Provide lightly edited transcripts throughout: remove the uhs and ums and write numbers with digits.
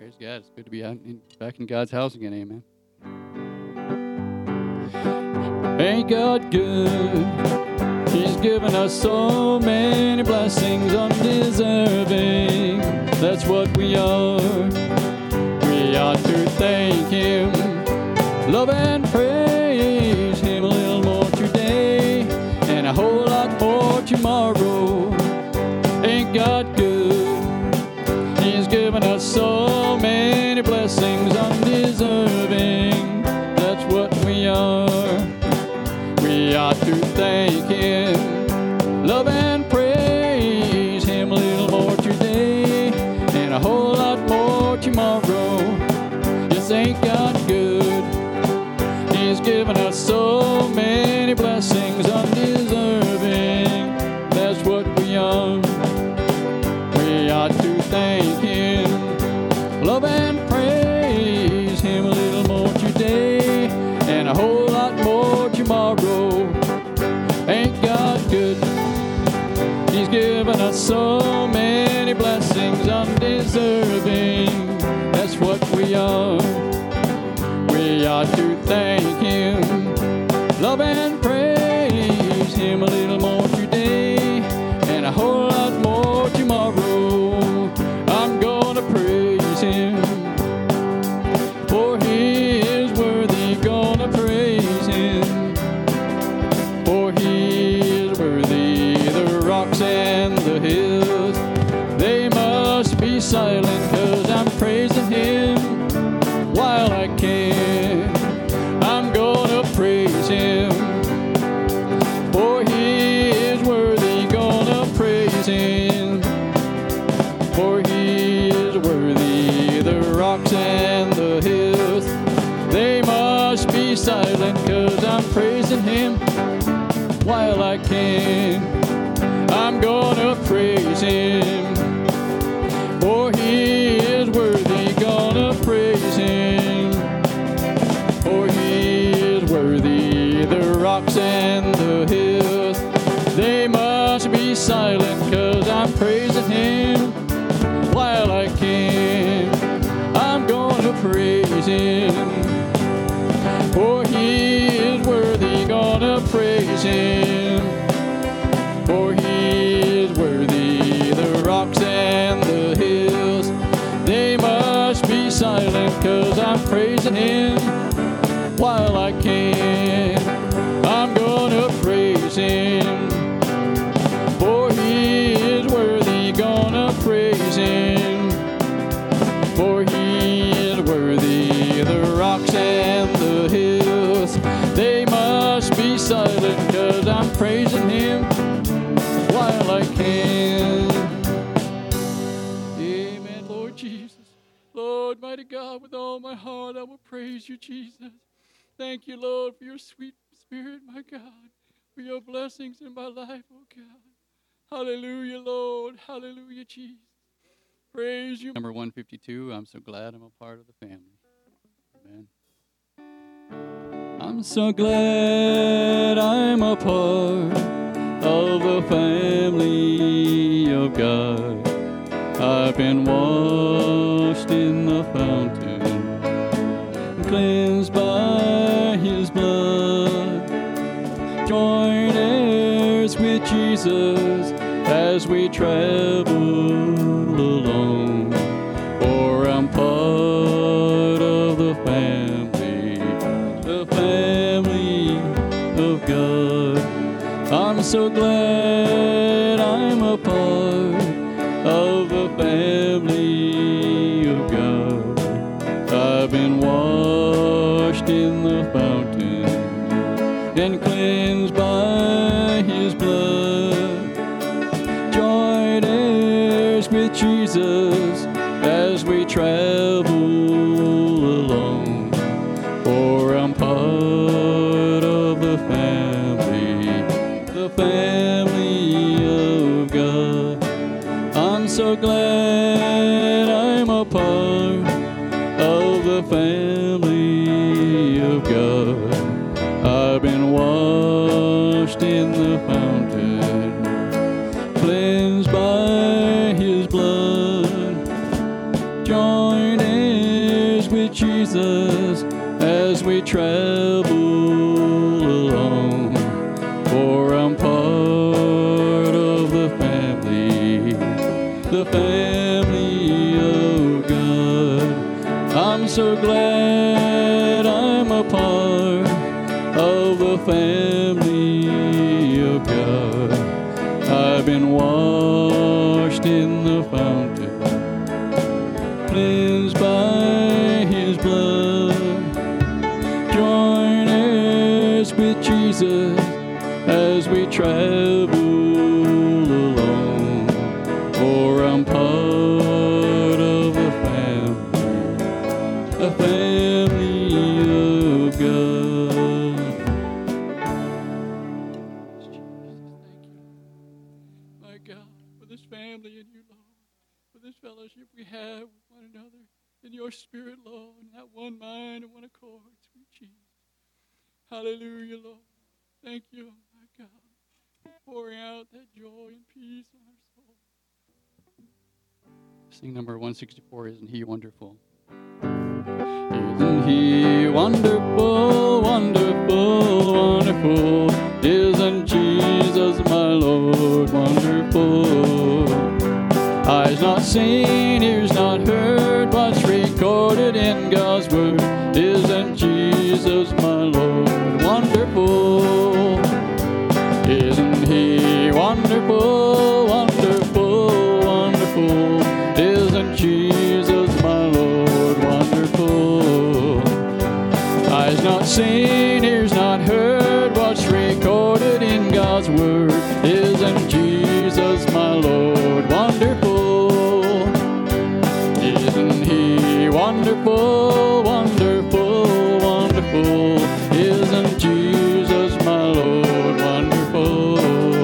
Praise God. It's good to be back in God's house again. Amen. Ain't God good? He's given us so many blessings undeserving. That's what we are. We ought to thank Him, love and praise Him a little more today, and a whole lot more tomorrow. Ain't God good? He's given us so many blessings undeserving. That's what we are. We ought to thank Him, love and praise Him a little more today, and a whole lot more tomorrow. Yes, ain't God good? He's given us so many blessings undeserving. That's what we are. We ought to thank Him, love and praise Him a little more today, and a whole lot more tomorrow. Ain't God good? He's given us so many blessings undeserving. That's what we are. We ought to thank Him, love and praise Him a little more today, and a whole lot more tomorrow. I'm gonna praise Him, for He is worthy. Gonna praise Him, for He is worthy. The rocks and the hills, they must be silent, 'cause I'm praising Him while I can. I'm gonna praise Him, for He is worthy. Gonna praise Him, for He is worthy. The rocks and the hills, they must be silent, 'cause I'm praising Him while I can. I'm gonna praise Him, for He is worthy. Gonna praise Him, for He is worthy. The rocks and the hills, they must be silent, 'cause I'm praising Him while I can. I'm gonna praise Him, for He is worthy. Gonna praise Him, for He is worthy. The rocks and the hills, they must be silent, 'cause I'm praising Him while I can. I'm gonna praise Him, for He is worthy. Gonna praise Him, for He is worthy. The rocks and the hills, they must be silent, 'cause I'm praising Him while I can. Amen, Lord Jesus. Lord, mighty God, with all my heart I will praise You, Jesus. Thank You, Lord, for Your sweet Spirit, my God, for Your blessings in my life, oh God. Hallelujah, Lord. Hallelujah, Jesus. Praise You. Number 152, I'm so glad I'm a part of the family. Amen. I'm so glad I'm a part of the family of God. I've been washed in the fountain, cleansed by His blood, joint heirs with Jesus as we travel along, for I'm part of the family of God. I'm so glad I'm a part of the family of God. I've been washed in the fountain and cleansed by His blood, joint heirs with Jesus as we travel along, for I'm part of the family of God. I'm so glad I'm a part of the family of God. I've been washed in the fountain, cleansed by His blood, joined in is with Jesus as we travel along, for I'm part of the family of God. I'm so glad I'm a part of the family of God. I've been washed in the fountain, cleansed by His blood. Join us with Jesus as we travel along, for I'm part of the family of God. My God, for this family in you, Lord, for this fellowship we have with one another in your spirit, Lord, in that one mind and one accord, sweet Jesus. Hallelujah, Lord. Thank you, my God, for pouring out that joy and peace on our soul. Sing number 164, Isn't He Wonderful? Isn't He wonderful, wonderful, wonderful? Isn't Jesus my Lord wonderful? Eyes not seen, ears not heard, what's recorded in God's word. Isn't Jesus my Lord wonderful? Isn't He wonderful, wonderful, wonderful? Isn't Jesus my Lord wonderful? Eyes not seen, ears not heard, what's recorded in God's word. Isn't Jesus my Lord wonderful? Isn't He wonderful, wonderful, wonderful? Isn't Jesus my Lord wonderful?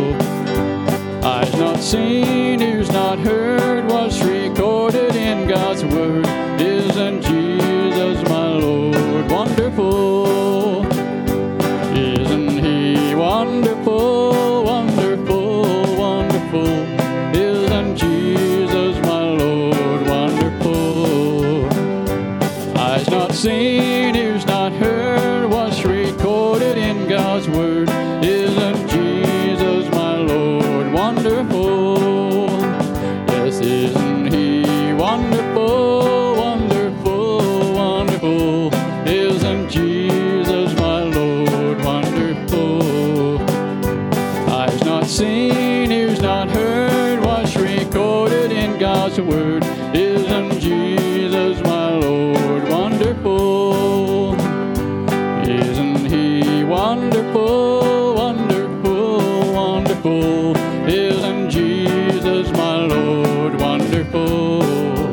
Eyes not seen, ears not heard, what's recorded in God's word. Isn't Jesus my Lord wonderful? Isn't He wonderful, wonderful, wonderful? Isn't Jesus my Lord wonderful? Eyes not seen, ears not heard, what's recorded in God's word. Isn't Jesus my Lord wonderful? Yes, isn't He wonderful, wonderful, wonderful? Isn't Jesus my Lord wonderful? Eyes not seen, ears not heard, what's recorded in God's word. Isn't Jesus my Lord wonderful? Isn't He wonderful, wonderful, wonderful? Isn't Jesus my Lord wonderful?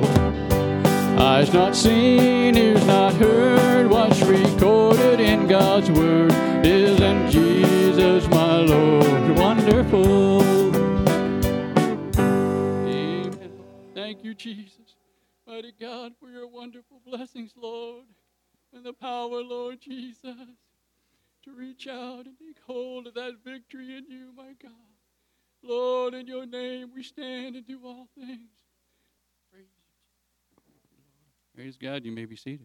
Eyes not seen, ears not heard, what's recorded in God's word. Isn't Jesus my Lord wonderful? Amen. Thank you, Jesus. Mighty God, for your wonderful blessings, Lord, and the power, Lord Jesus, to reach out and take hold of that victory in you, my God. Lord, in your name we stand and do all things. Praise you. Praise God, you may be seated.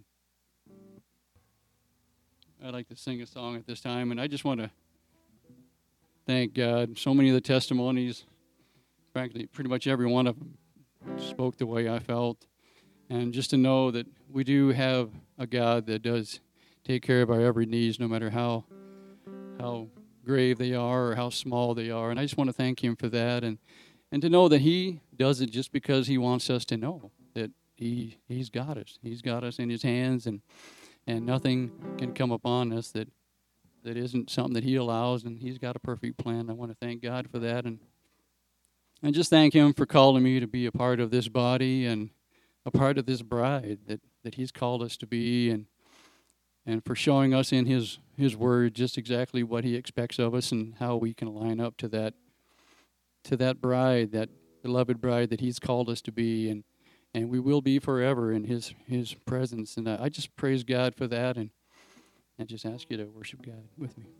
I'd like to sing a song at this time, and I just want to thank God. So many of the testimonies, frankly, pretty much every one of them spoke the way I felt. And just to know that we do have a God that does take care of our every needs, no matter how grave they are or how small they are. And I just want to thank Him for that, and to know that He does it just because He wants us to know that He's got us. He's got us in His hands, and nothing can come upon us that isn't something that He allows, and He's got a perfect plan. I want to thank God for that, and just thank Him for calling me to be a part of this body and a part of this bride that He's called us to be, and for showing us in His Word just exactly what He expects of us and how we can line up to that bride, that beloved bride that He's called us to be, and we will be forever in His presence. And I just praise God for that, and just ask you to worship God with me.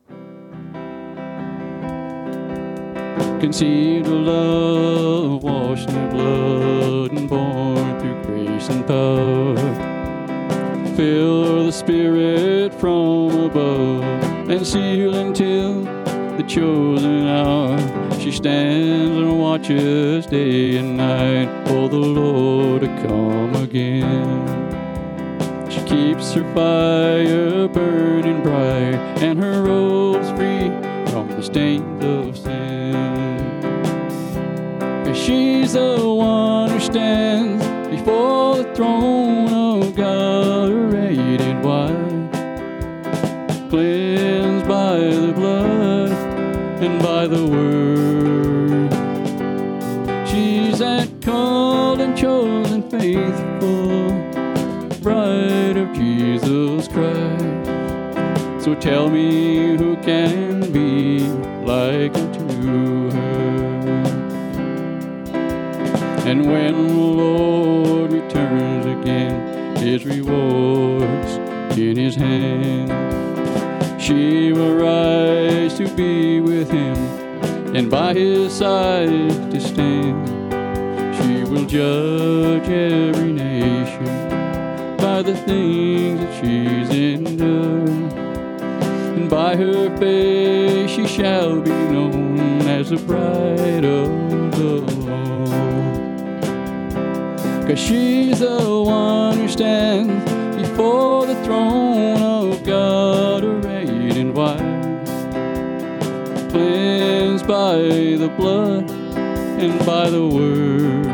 Conceived of love, washed in blood, and born through grace and power. feel the Spirit from above, and seal until the chosen hour. She stands and watches day and night for the Lord to come again. She keeps her fire burning bright, and her robes free from the stains of sin. 'Cause she's the one who stands before the throne of God, arrayed in white, cleansed by the blood and by the word. She's that called and chosen faithful bride of Jesus Christ. So tell me, who can be like unto her? And when the Lord returns again, his rewards in his hand, she will rise to be with him, and by his side to stand. She will judge every nation by the things that she's endured, and by her face she shall be known as the bride of the Lord. 'Cause she's the one who stands before the throne of God, arrayed in white, cleansed by the blood and by the word.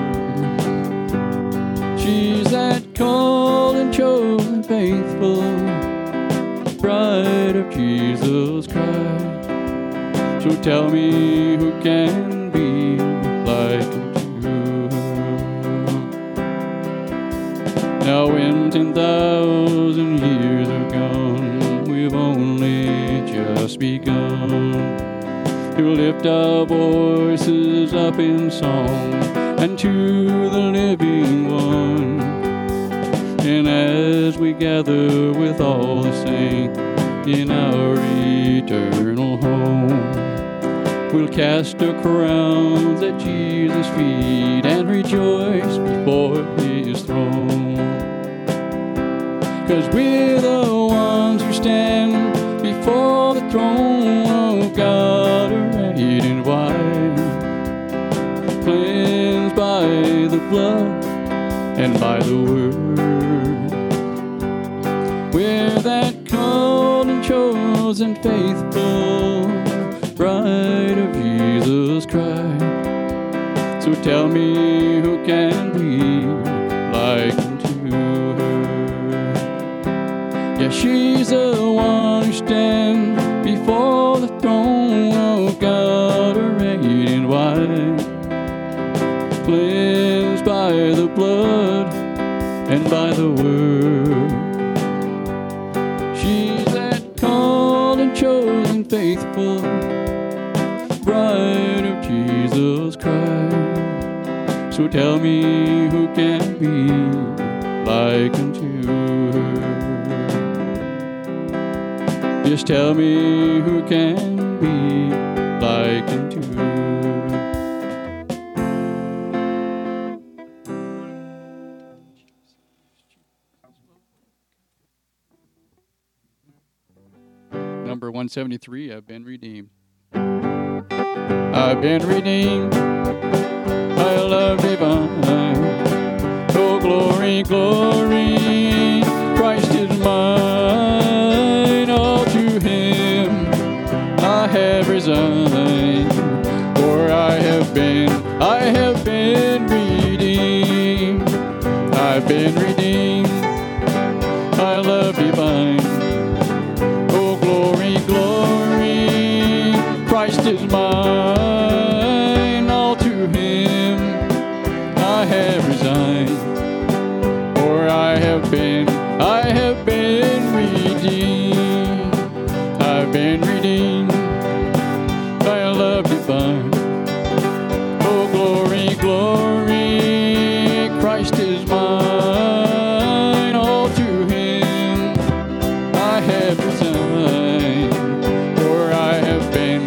She's that called and chosen faithful bride of Jesus Christ. So tell me, who can be like unto her? Now when 10,000 years are gone, we've only just begun to lift our voices up in song and to the living one. And as we gather with all the saints in our eternal home, we'll cast our crowns at Jesus' feet and rejoice before his throne. 'Cause we're the ones who stand before the throne of God, arrayed in white, cleansed by the blood and by the word. We're that called and chosen faithful bride of Jesus Christ. So tell me, who can be like unto her? Yeah, she's the one who stands before the throne of God, arrayed in white, cleansed by the blood and by the word. She's that called and chosen faithful bride of Jesus Christ. So tell me, who can be like unto her? Just tell me, who can be like unto her? Number 173, I've been redeemed. I've been redeemed by love divine. Oh, glory, glory, Christ is mine. All to him I have resigned. For I have been redeemed. I've been redeemed by love divine. Oh, glory, glory, Christ is mine. All to him I have resigned. For I have been redeemed. I've been redeemed by a love divine. Oh, glory, glory, Christ is mine. All to him I have resigned. For I have been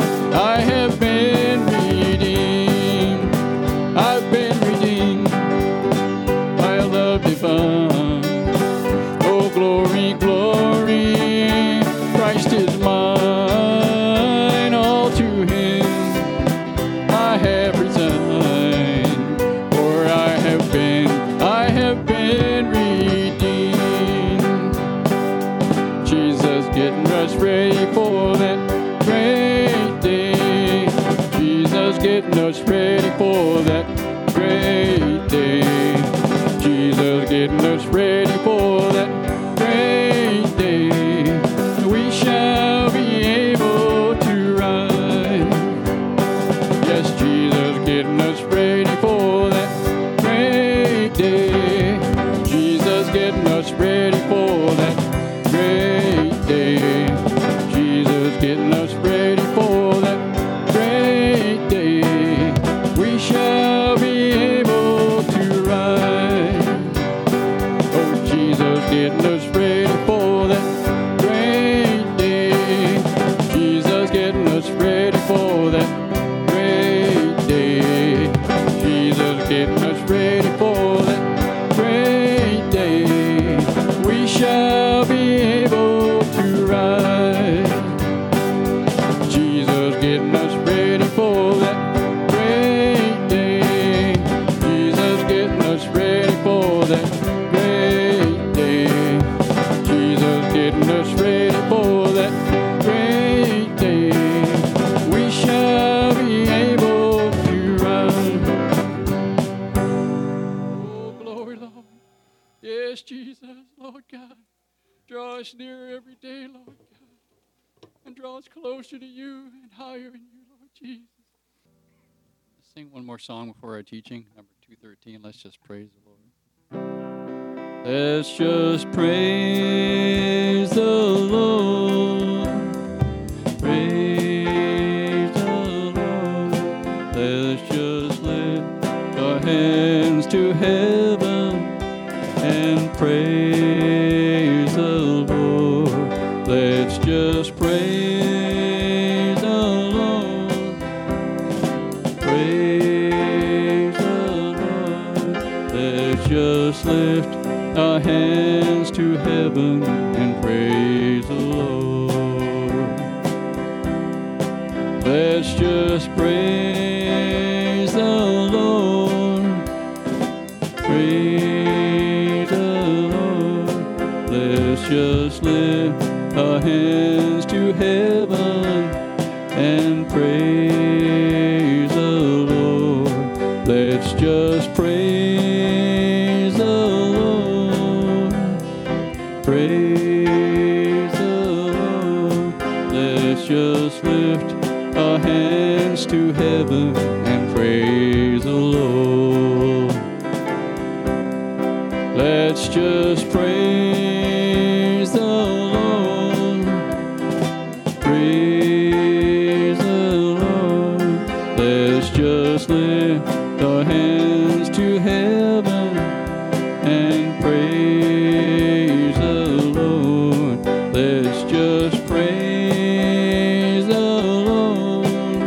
redeemed. I've been redeemed by a love divine. Oh, glory, ready for that great day. Jesus getting us ready for that great day. Jesus getting us ready for that great day. We shall be able to ride. Yes, Jesus getting us ready for that great day. Jesus getting us ready for that great day. Jesus getting us ready for that great day. We shall be able to ride. Oh, Jesus getting us ready for that great day. Jesus getting us ready for that great day. Jesus getting us ready for that great day. We shall be able to ride. Jesus getting us ready for that great day. Jesus getting us ready for that great day. Jesus getting us ready for that great day. We shall be able to ride. Oh, glory, Lord. Yes, Jesus, Lord God. Draw us nearer every day, Lord God. And draw us closer to you and higher in you, Lord Jesus. Let's sing one more song before our teaching, number 213. Let's just praise the Lord. Let's just praise the Lord. Praise the Lord. Let's just lift our hands to heaven and praise the Lord. Let's just praise the Lord. Praise the Lord. Let's just lift our hands to heaven and praise the Lord. Let's just praise the Lord. Praise the Lord. Let's just lift our hands to heaven and praise the Lord. Let's just praise the Lord. Praise the Lord. Let's just lift our hands to heaven and praise the Lord. Let's just praise the Lord. Praise the Lord. Let's just lift our hands to heaven and praise the Lord. Let's just praise the Lord.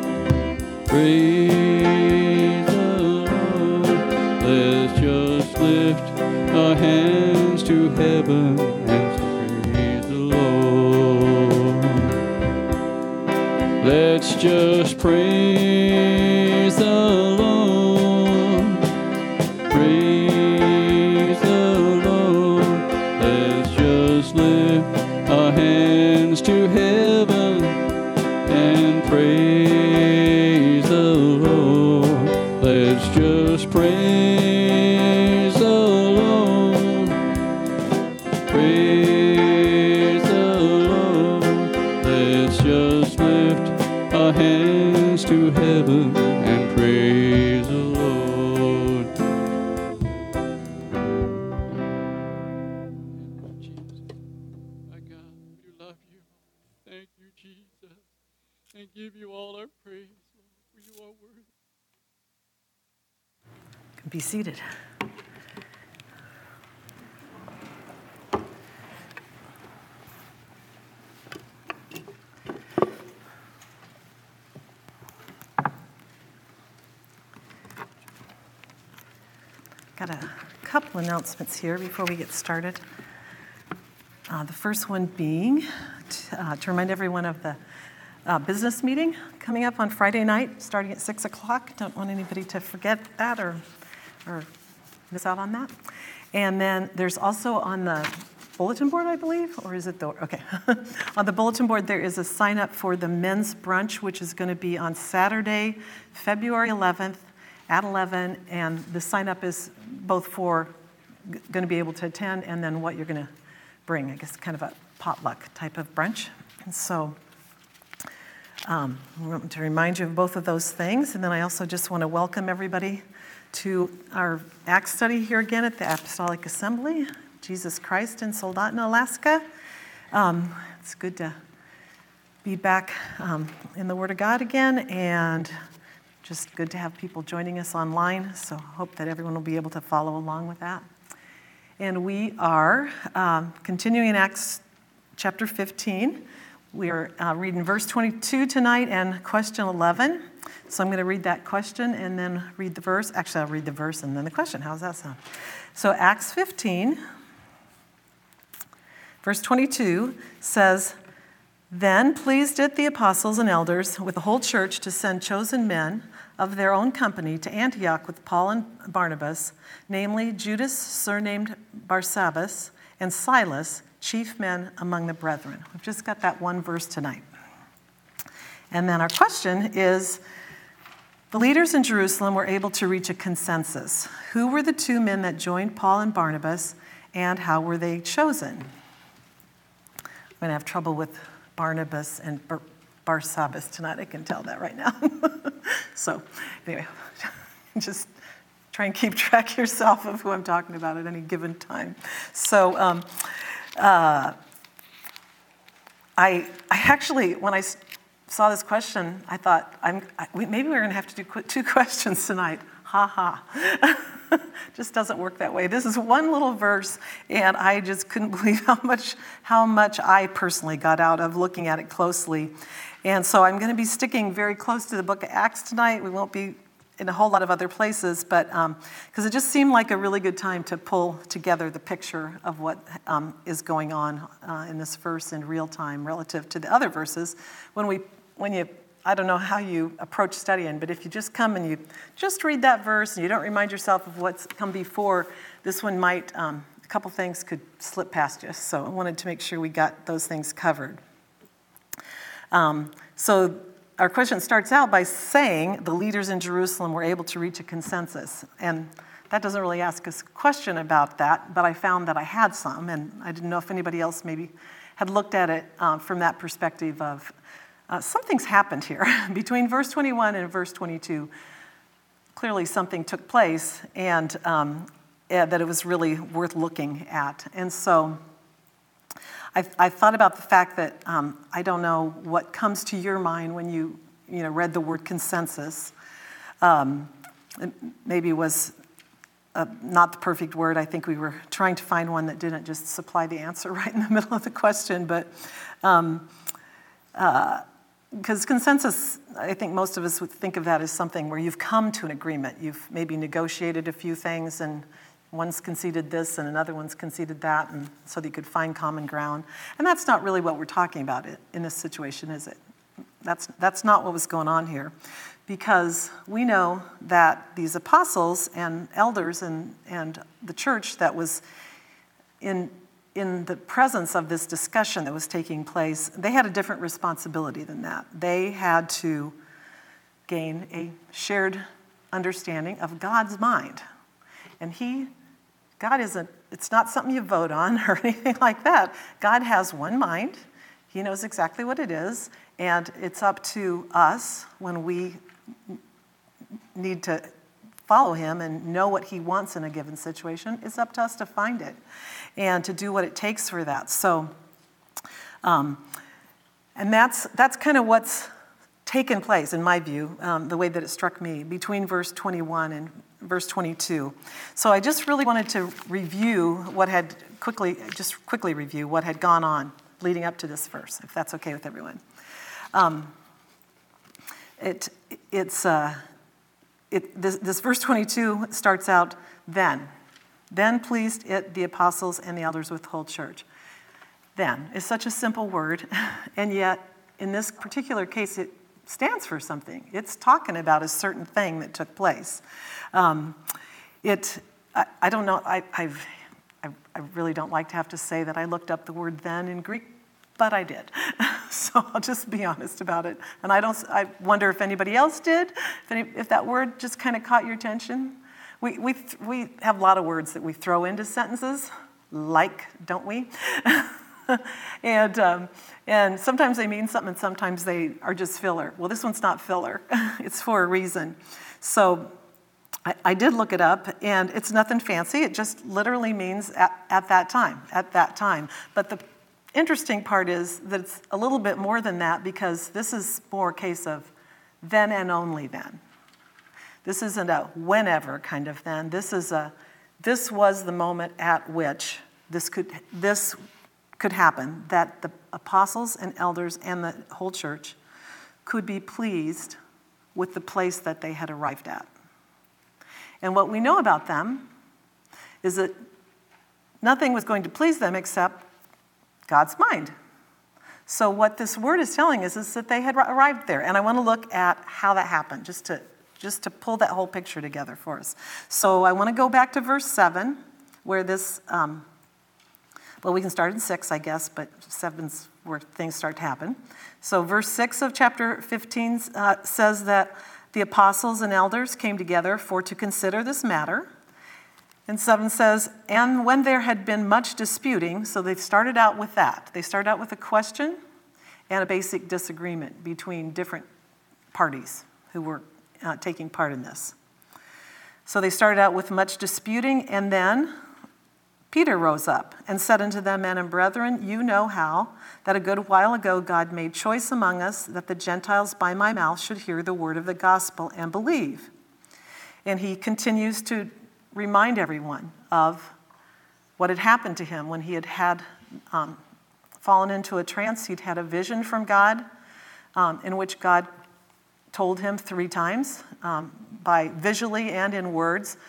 Praise the Lord. Let's just lift our hands to heaven and praise the Lord. Let's just praise the Lord. Praise the Lord. Let's just lift our hands to heaven and praise the Lord. Let's just praise the Lord. Praise the Lord. Let's just lift our hands to heaven and praise the Lord. Jesus, my God, we love you. Thank you, Jesus, and give you all our praise, Lord, for you are worthy. Be seated. Got a couple announcements here before we get started. The first one being to remind everyone of the business meeting coming up on Friday night, starting at 6 o'clock. Don't want anybody to forget that or miss out on that. And then there's also on the bulletin board, I believe, or is it the, okay. On the bulletin board, there is a sign up for the men's brunch, which is going to be on Saturday, February 11th at 11, and the sign up is both for going to be able to attend and then what you're going to bring, I guess kind of a potluck type of brunch. And so I want to remind you of both of those things, and then I also just want to welcome everybody to our Acts study here again at the Apostolic Assembly, Jesus Christ in Soldotna, Alaska. It's good to be back in the Word of God again, and just good to have people joining us online, so hope that everyone will be able to follow along with that. And we are continuing in Acts chapter 15. We are reading verse 22 tonight and question 11. So I'm going to read that question and then read the verse. Actually, I'll read the verse and then the question. How does that sound? So Acts 15, verse 22 says, "Then pleased it the apostles and elders with the whole church to send chosen men of their own company to Antioch with Paul and Barnabas, namely Judas, surnamed Barsabbas, and Silas, chief men among the brethren." We've just got that one verse tonight. And then our question is, the leaders in Jerusalem were able to reach a consensus. Who were the two men that joined Paul and Barnabas, and how were they chosen? I'm going to have trouble with Barnabas and Barsabbas tonight. I can tell that right now. So anyway, just try and keep track yourself of who I'm talking about at any given time. So I actually, when I saw this question, I thought, maybe we're going to have to do two questions tonight. Ha ha. Just doesn't work that way. This is one little verse, and I just couldn't believe how much I personally got out of looking at it closely. And so I'm going to be sticking very close to the book of Acts tonight. We won't be in a whole lot of other places, but because it just seemed like a really good time to pull together the picture of what is going on in this verse in real time relative to the other verses. When you, I don't know how you approach studying, but if you just come and you just read that verse and you don't remind yourself of what's come before, this one might, a couple things could slip past you. So I wanted to make sure we got those things covered. So our question starts out by saying the leaders in Jerusalem were able to reach a consensus. And that doesn't really ask us a question about that, but I found that I had some, and I didn't know if anybody else maybe had looked at it from that perspective of something's happened here. Between verse 21 and verse 22, clearly something took place, and that it was really worth looking at. And so I thought about the fact that I don't know what comes to your mind when you read the word consensus. It maybe was not the perfect word. I think we were trying to find one that didn't just supply the answer right in the middle of the question, but because consensus, I think most of us would think of that as something where you've come to an agreement. You've maybe negotiated a few things, and one's conceded this and another one's conceded that, and so that you could find common ground. And that's not really what we're talking about in this situation, is it? That's not what was going on here. Because we know that these apostles and elders and the church that was in the presence of this discussion that was taking place, they had a different responsibility than that. They had to gain a shared understanding of God's mind. And God isn't, it's not something you vote on or anything like that. God has one mind. He knows exactly what it is. And it's up to us when we need to follow him and know what he wants in a given situation. It's up to us to find it and to do what it takes for that. So, and that's kind of what's taken place, in my view, the way that it struck me, between verse 21 and verse 22. So I just really wanted to review quickly review what had gone on leading up to this verse, if that's okay with everyone. This verse 22 starts out, then pleased it the apostles and the elders with the whole church. Then is such a simple word, and yet in this particular case it stands for something. It's talking about a certain thing that took place. I don't know. I I really don't like to have to say that I looked up the word then in Greek, but I did. So I'll just be honest about it. And I wonder if anybody else did, if that word just kind of caught your attention. We have a lot of words that we throw into sentences, like, don't we? And sometimes they mean something, and sometimes they are just filler. Well, this one's not filler. It's for a reason. So I did look it up, and it's nothing fancy. It just literally means at that time. But the interesting part is that it's a little bit more than that, because this is more a case of then and only then. This isn't a whenever kind of then. This was the moment at which this could happen, that the apostles and elders and the whole church could be pleased with the place that they had arrived at. And what we know about them is that nothing was going to please them except God's mind. So what this word is telling us is that they had arrived there. And I want to look at how that happened, just to pull that whole picture together for us. So I want to go back to verse 7, where this, well, we can start in 6, I guess, but 7's where things start to happen. So verse 6 of chapter 15 says that the apostles and elders came together to consider this matter. And 7 says, and when there had been much disputing, so they started out with that. They started out with a question and a basic disagreement between different parties who were taking part in this. So they started out with much disputing, and then Peter rose up and said unto them, men and brethren, you know how that a good while ago God made choice among us that the Gentiles by my mouth should hear the word of the gospel and believe. And he continues to remind everyone of what had happened to him when he had fallen into a trance. He'd had a vision from God in which God told him 3 times by visually and in words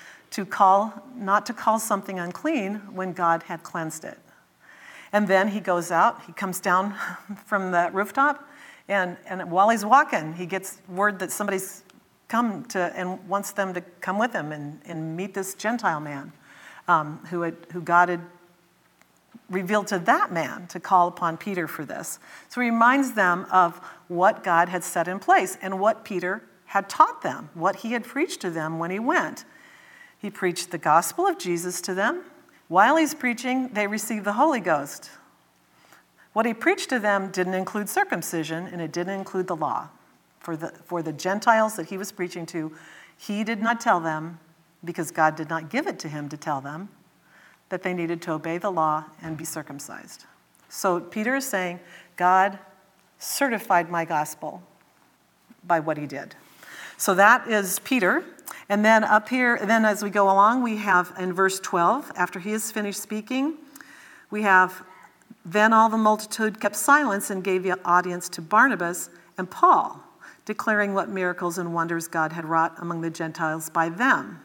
not to call something unclean when God had cleansed it. And then he goes out, he comes down from the rooftop, and while he's walking, he gets word that somebody's come to and wants them to come with him and meet this Gentile man who God had revealed to that man to call upon Peter for this. So he reminds them of what God had set in place and what Peter had taught them, what he had preached to them when he went. He preached the gospel of Jesus to them. While he's preaching, they received the Holy Ghost. What he preached to them didn't include circumcision, and it didn't include the law. For the Gentiles that he was preaching to, he did not tell them, because God did not give it to him to tell them, that they needed to obey the law and be circumcised. So Peter is saying, God certified my gospel by what he did. So that is Peter. And then up here, then as we go along, we have in verse 12, after he has finished speaking, we have, then all the multitude kept silence and gave the audience to Barnabas and Paul, declaring what miracles and wonders God had wrought among the Gentiles by them.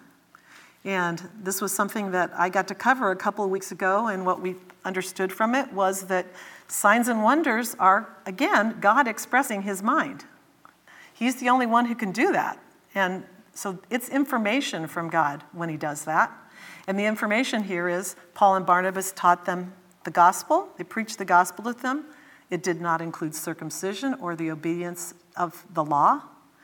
And this was something that I got to cover a couple of weeks ago, and what we understood from it was that signs and wonders are, again, God expressing his mind. He's the only one who can do that. And so it's information from God when he does that. And the information here is Paul and Barnabas taught them the gospel. They preached the gospel to them. It did not include circumcision or the obedience of the law,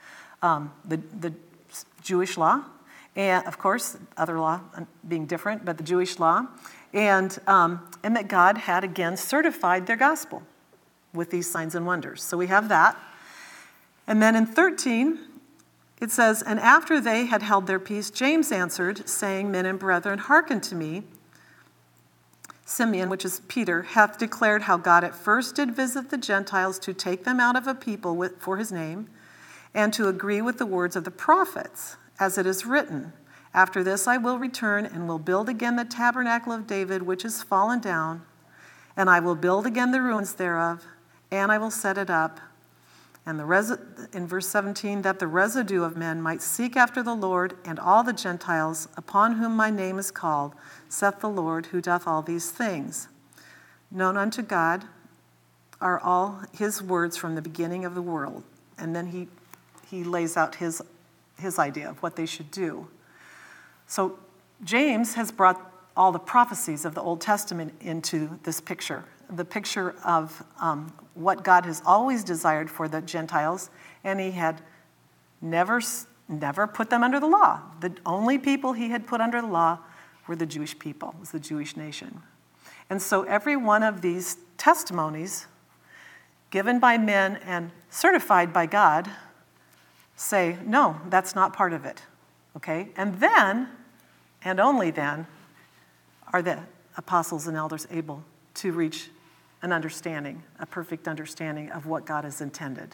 the Jewish law, and of course, other law being different, but the Jewish law, and that God had again certified their gospel with these signs and wonders. So we have that. And then in 13, it says, and after they had held their peace, James answered, saying, men and brethren, hearken to me. Simeon, which is Peter, hath declared how God at first did visit the Gentiles to take them out of a people for his name, and to agree with the words of the prophets, as it is written, after this I will return and will build again the tabernacle of David, which is fallen down, and I will build again the ruins thereof, and I will set it up. And in verse 17, that the residue of men might seek after the Lord, and all the Gentiles upon whom my name is called, saith the Lord, who doth all these things. Known unto God are all his words from the beginning of the world. And then he lays out his idea of what they should do. So James has brought all the prophecies of the Old Testament into this picture, the picture of what God has always desired for the Gentiles, and he had never put them under the law. The only people he had put under the law were the Jewish people, was the Jewish nation. And so every one of these testimonies given by men and certified by God say, no, that's not part of it, okay? And then, and only then, are the apostles and elders able to reach an understanding, a perfect understanding of what God has intended.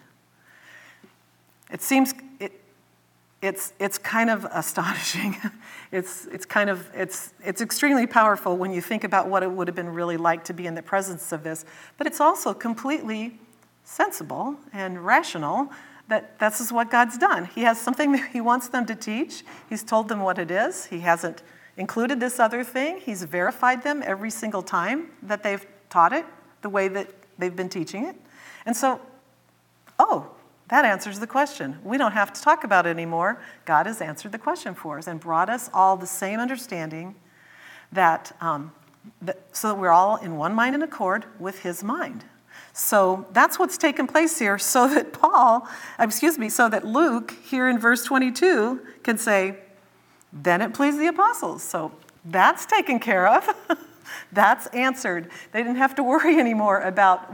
It seems, it's kind of astonishing. It's extremely powerful when you think about what it would have been really like to be in the presence of this, but it's also completely sensible and rational that this is what God's done. He has something that he wants them to teach. He's told them what it is. He hasn't included this other thing. He's verified them every single time that they've taught it the way that they've been teaching it. And so, that answers the question. We don't have to talk about it anymore. God has answered the question for us and brought us all the same understanding so that we're all in one mind and accord with his mind. So that's what's taken place here, so that Luke here in verse 22 can say, then it pleased the apostles. So that's taken care of. That's answered. They didn't have to worry anymore about,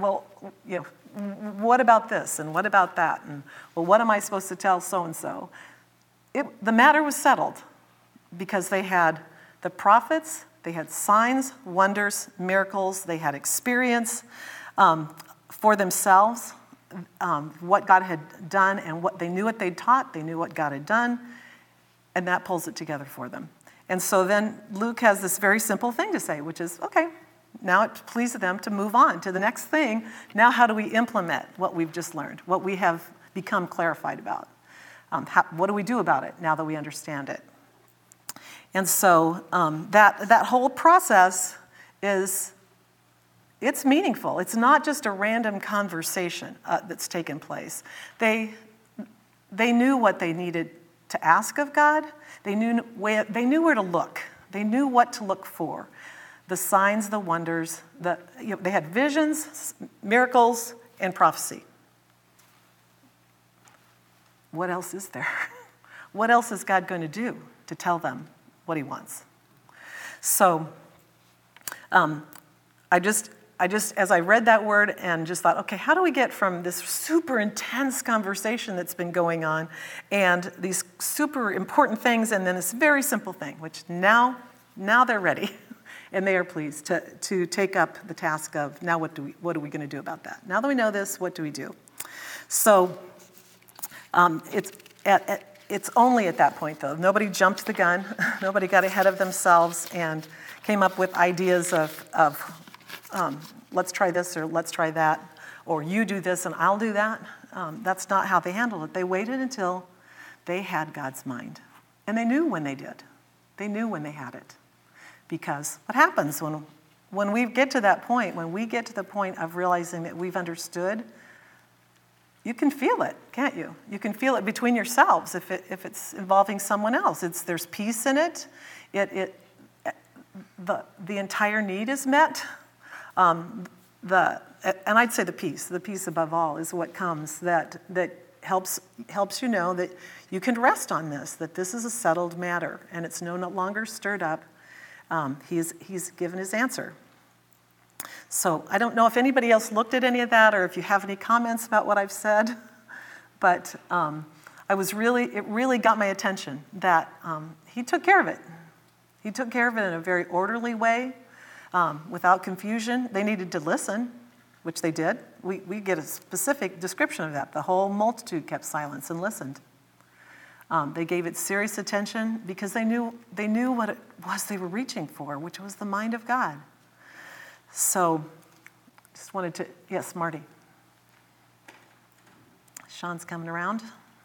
what about this and what about that? And, what am I supposed to tell so-and-so? The matter was settled because they had the prophets, they had signs, wonders, miracles, they had experience for themselves, what God had done and they knew what they'd taught, they knew what God had done, and that pulls it together for them. And so then Luke has this very simple thing to say, which is, okay, now it pleases them to move on to the next thing. Now how do we implement what we've just learned, what we have become clarified about? What do we do about it now that we understand it? And so that whole process it's meaningful. It's not just a random conversation that's taken place. They knew what they needed to ask of God. They knew where to look. They knew what to look for. The signs, the wonders, they had visions, miracles, and prophecy. What else is there? What else is God going to do to tell them what he wants? So I just, as I read that word and just thought, okay, how do we get from this super intense conversation that's been going on and these super important things and then this very simple thing, which now they're ready and they are pleased to take up the task of now what are we going to do about that? Now that we know this, what do we do? So it's only at that point, though. Nobody jumped the gun. Nobody got ahead of themselves and came up with ideas of let's try this or let's try that, or you do this and I'll do that. That's not how they handled it. They waited until they had God's mind. And they knew when they did. They knew when they had it. Because what happens when we get to that point, when we get to the point of realizing that we've understood, you can feel it, can't you? You can feel it between yourselves if it's involving someone else. There's peace in it. The entire need is met. And I'd say the peace above all is what comes that helps you know that you can rest on this, that this is a settled matter and it's no longer stirred up. He's given his answer. So I don't know if anybody else looked at any of that or if you have any comments about what I've said, but it really got my attention that he took care of it. He took care of it in a very orderly way, without confusion. They needed to listen, which they did. We get a specific description of that. The whole multitude kept silence and listened. They gave it serious attention because they knew what it was they were reaching for, which was the mind of God. So, just wanted to, yes, Marty. Sean's coming around.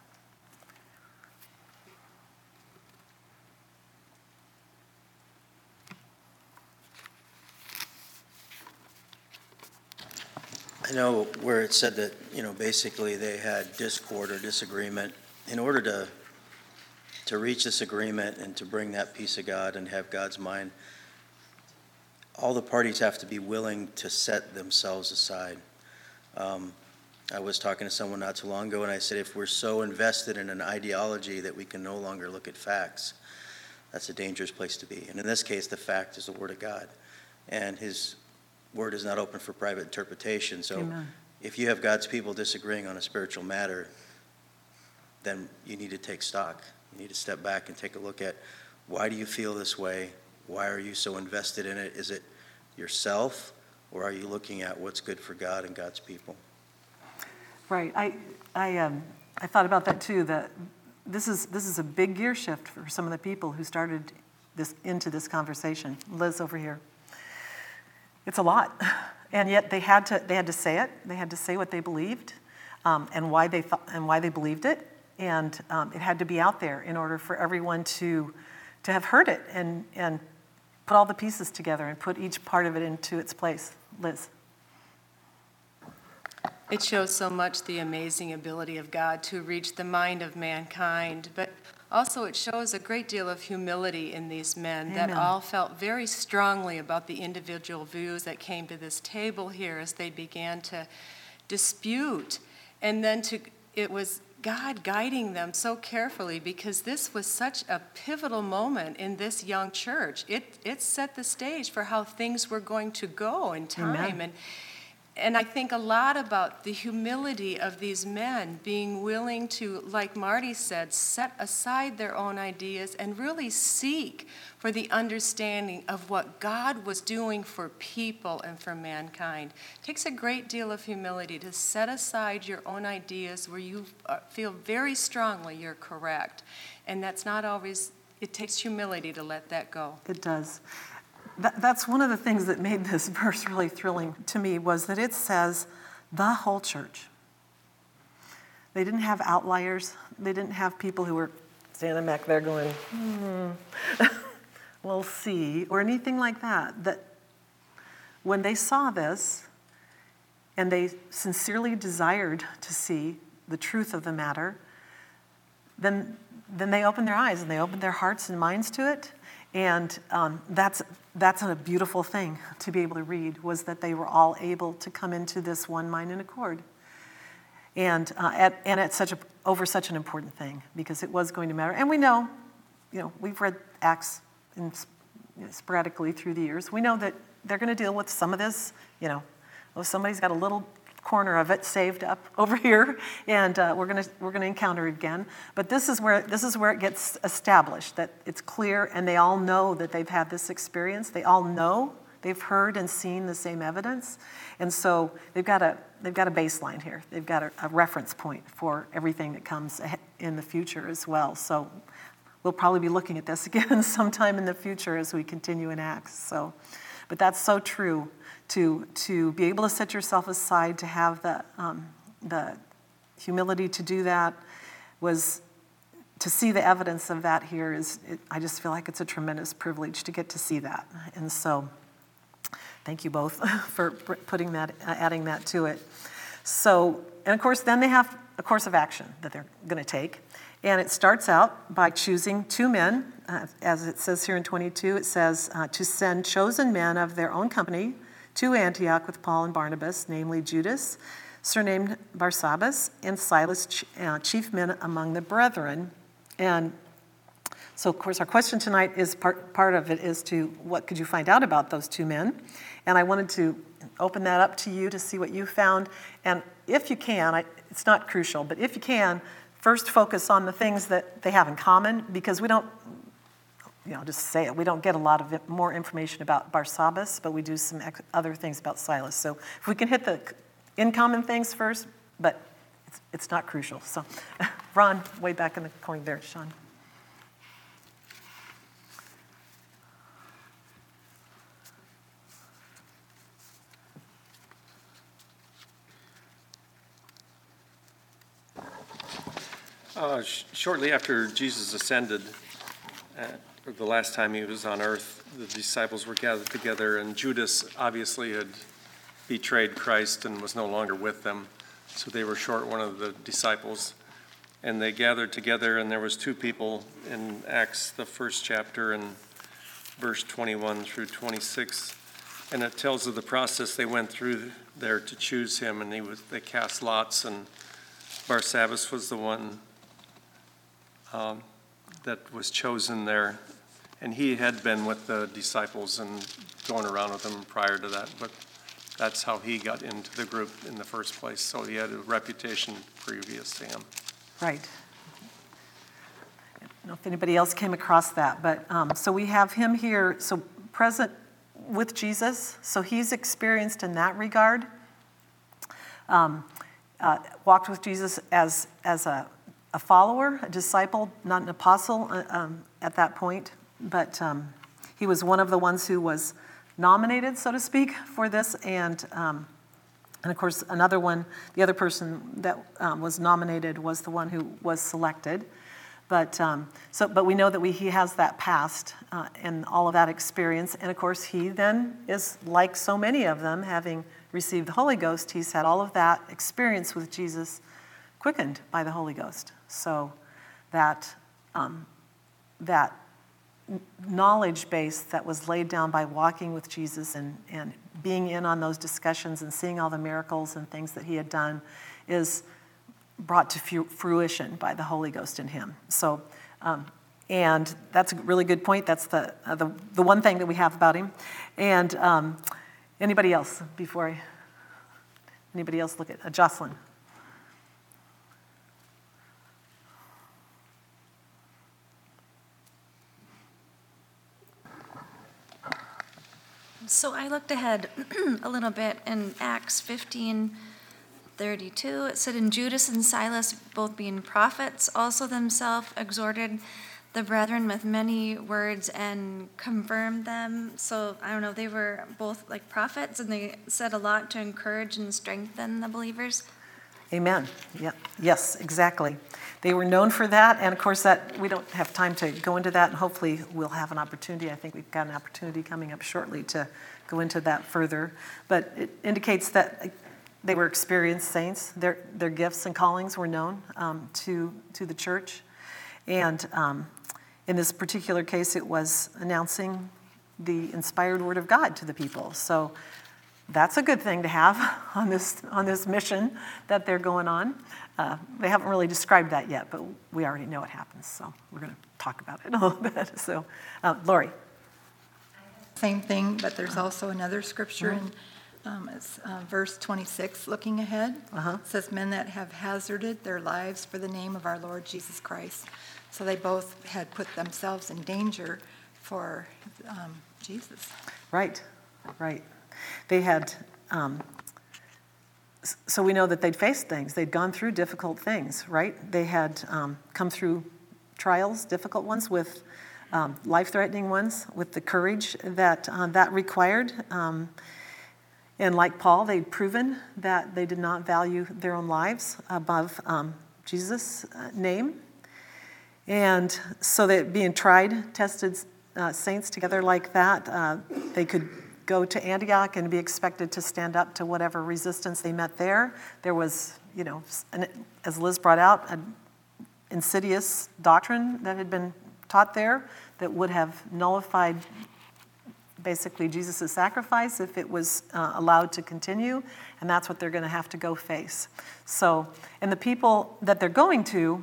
I know where it said that, basically they had discord or disagreement. In order to reach this agreement and to bring that peace of God and have God's mind, all the parties have to be willing to set themselves aside. I was talking to someone not too long ago, and I said, if we're so invested in an ideology that we can no longer look at facts, that's a dangerous place to be. And in this case, the fact is the Word of God. And His Word is not open for private interpretation. So Amen. If you have God's people disagreeing on a spiritual matter, then you need to take stock. You need to step back and take a look at, why do you feel this way? Why are you so invested in it? Is it yourself, or are you looking at what's good for God and God's people? Right. I thought about that too, that this is a big gear shift for some of the people who started into this conversation. Liz over here. It's a lot. And yet they had to say it. They had to say what they believed, and why they thought and why they believed it. And it had to be out there in order for everyone to have heard it and put all the pieces together and put each part of it into its place. Liz. It shows so much the amazing ability of God to reach the mind of mankind, but also it shows a great deal of humility in these men. Amen. That all felt very strongly about the individual views that came to this table here as they began to dispute. And then it was God guiding them so carefully, because this was such a pivotal moment in this young church. It set the stage for how things were going to go in time. Amen. And I think a lot about the humility of these men being willing to, like Marty said, set aside their own ideas and really seek for the understanding of what God was doing for people and for mankind. It takes a great deal of humility to set aside your own ideas where you feel very strongly you're correct. And that's not always, it takes humility to let that go. It does. That's one of the things that made this verse really thrilling to me, was that it says the whole church. They didn't have outliers. They didn't have people who were standing back there going, we'll see, or anything like that. That when they saw this and they sincerely desired to see the truth of the matter, then they opened their eyes and they opened their hearts and minds to it. And that's a beautiful thing to be able to read, was that they were all able to come into this one mind and accord. And over such an important thing, because it was going to matter. And we know, we've read Acts sporadically through the years. We know that they're going to deal with some of this, somebody's got a little corner of it saved up over here, and we're going to encounter it again. But this is where it gets established, that it's clear, and they all know that they've had this experience. They all know they've heard and seen the same evidence, and so they've got a baseline here. They've got a reference point for everything that comes in the future as well. So we'll probably be looking at this again sometime in the future as we continue in Acts. So, but that's so true. To be able to set yourself aside, to have the humility to do that, was to see the evidence of that here I just feel like it's a tremendous privilege to get to see that. And so thank you both for adding that to it. So, and of course, then they have a course of action that they're going to take. And it starts out by choosing two men. As it says here in 22, it says to send chosen men of their own company to Antioch with Paul and Barnabas, namely Judas, surnamed Barsabbas, and Silas, chief men among the brethren. And so, of course, our question tonight is part of it is to what could you find out about those two men? And I wanted to open that up to you to see what you found. And if you can, it's not crucial, but if you can, first focus on the things that they have in common, because we don't, just say it. We don't get a lot of more information about Barsabbas, but we do some other things about Silas. So if we can hit the in common things first, but it's not crucial. So Ron, way back in the corner there, Sean. Shortly after Jesus ascended, the last time he was on earth, the disciples were gathered together, and Judas obviously had betrayed Christ and was no longer with them, so they were short one of the disciples. And they gathered together, and there was two people in Acts, the first chapter, and verse 21 through 26. And it tells of the process they went through there to choose him, and they cast lots, and Barsabbas was the one that was chosen there. And he had been with the disciples and going around with them prior to that, but that's how he got into the group in the first place. So he had a reputation previous to him. Right. I don't know if anybody else came across that, but so we have him here, so present with Jesus, so he's experienced in that regard. Walked with Jesus as a follower, a disciple, not an apostle at that point, but he was one of the ones who was nominated, so to speak, for this, and of course another one, the other person that was nominated was the one who was selected. But we know that he has that past and all of that experience, and of course he then is like so many of them, having received the Holy Ghost. He's had all of that experience with Jesus quickened by the Holy Ghost. So that knowledge base that was laid down by walking with Jesus and being in on those discussions and seeing all the miracles and things that he had done is brought to fruition by the Holy Ghost in him. So, and that's a really good point. That's the one thing that we have about him. And anybody else anybody else look at Jocelyn? So I looked ahead a little bit in Acts 15:32. It said, "And Judas and Silas, both being prophets, also themselves exhorted the brethren with many words and confirmed them." So I don't know, they were both like prophets, and they said a lot to encourage and strengthen the believers. Amen. Yeah. Yes, exactly. They were known for that, and of course that we don't have time to go into that, and hopefully we'll have an opportunity. I think we've got an opportunity coming up shortly to go into that further. But it indicates that they were experienced saints. Their gifts and callings were known to the church, and in this particular case, it was announcing the inspired word of God to the people. So that's a good thing to have on this mission that they're going on. They haven't really described that yet, but we already know it happens, so we're going to talk about it a little bit. So, Lori. Same thing, but there's also another scripture in it's verse 26, looking ahead. It says, "Men that have hazarded their lives for the name of our Lord Jesus Christ." So they both had put themselves in danger for Jesus. Right. They had, so we know that they'd faced things. They'd gone through difficult things, right? They had come through trials, difficult ones, with life-threatening ones, with the courage that required. And like Paul, they'd proven that they did not value their own lives above Jesus' name. And so that being tried, tested saints together like that, they could go to Antioch and be expected to stand up to whatever resistance they met there. There was, as Liz brought out, an insidious doctrine that had been taught there that would have nullified basically Jesus' sacrifice if it was allowed to continue, and that's what they're going to have to go face. So, and the people that they're going to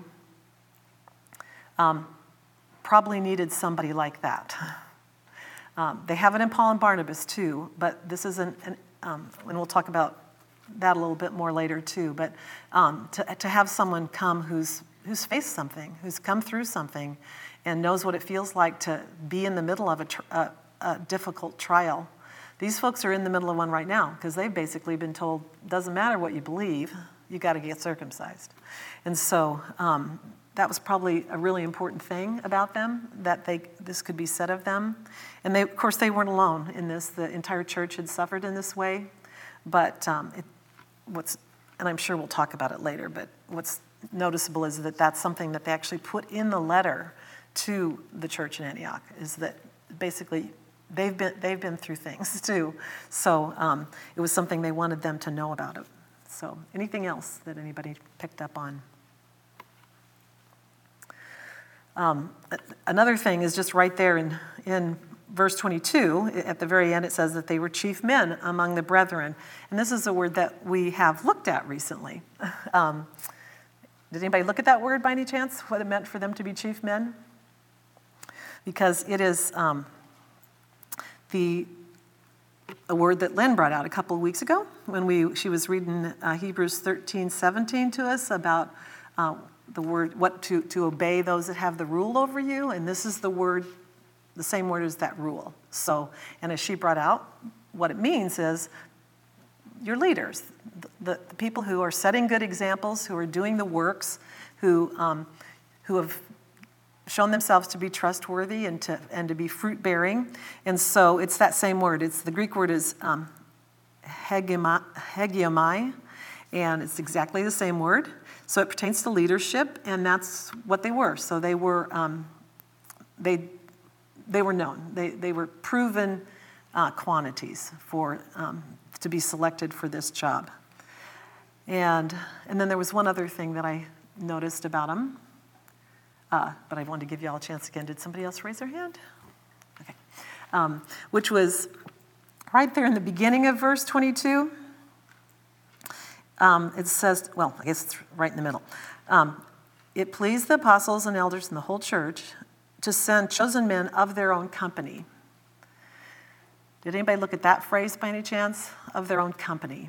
probably needed somebody like that. They have it in Paul and Barnabas too, but this isn't, and we'll talk about that a little bit more later too, but to have someone come who's faced something, who's come through something, and knows what it feels like to be in the middle of a difficult trial. These folks are in the middle of one right now because they've basically been told, doesn't matter what you believe, you got to get circumcised. And so that was probably a really important thing about them, that this could be said of them. And of course, they weren't alone in this. The entire church had suffered in this way. But and I'm sure we'll talk about it later, but what's noticeable is that that's something that they actually put in the letter to the church in Antioch, is that basically they've been through things too. So it was something they wanted them to know about it. So anything else that anybody picked up on? Another thing is just right there in verse 22, at the very end, it says that they were chief men among the brethren. And this is a word that we have looked at recently. Did anybody look at that word by any chance, what it meant for them to be chief men? Because it is a word that Lynn brought out a couple of weeks ago when she was reading Hebrews 13:17 to us about the word, to obey those that have the rule over you. And this is the word, the same word as that rule. So, and as she brought out, what it means is your leaders, the people who are setting good examples, who are doing the works, who have shown themselves to be trustworthy and to be fruit-bearing. And so it's that same word. The Greek word is hegiomai, and it's exactly the same word. So it pertains to leadership, and that's what they were. So they were they were known. They were proven quantities to be selected for this job. And then there was one other thing that I noticed about them. But I wanted to give you all a chance again. Did somebody else raise their hand? Okay. Which was right there in the beginning of verse 22. It says, well, I guess it's right in the middle. It pleased the apostles and elders and the whole church to send chosen men of their own company. Did anybody look at that phrase by any chance? Of their own company.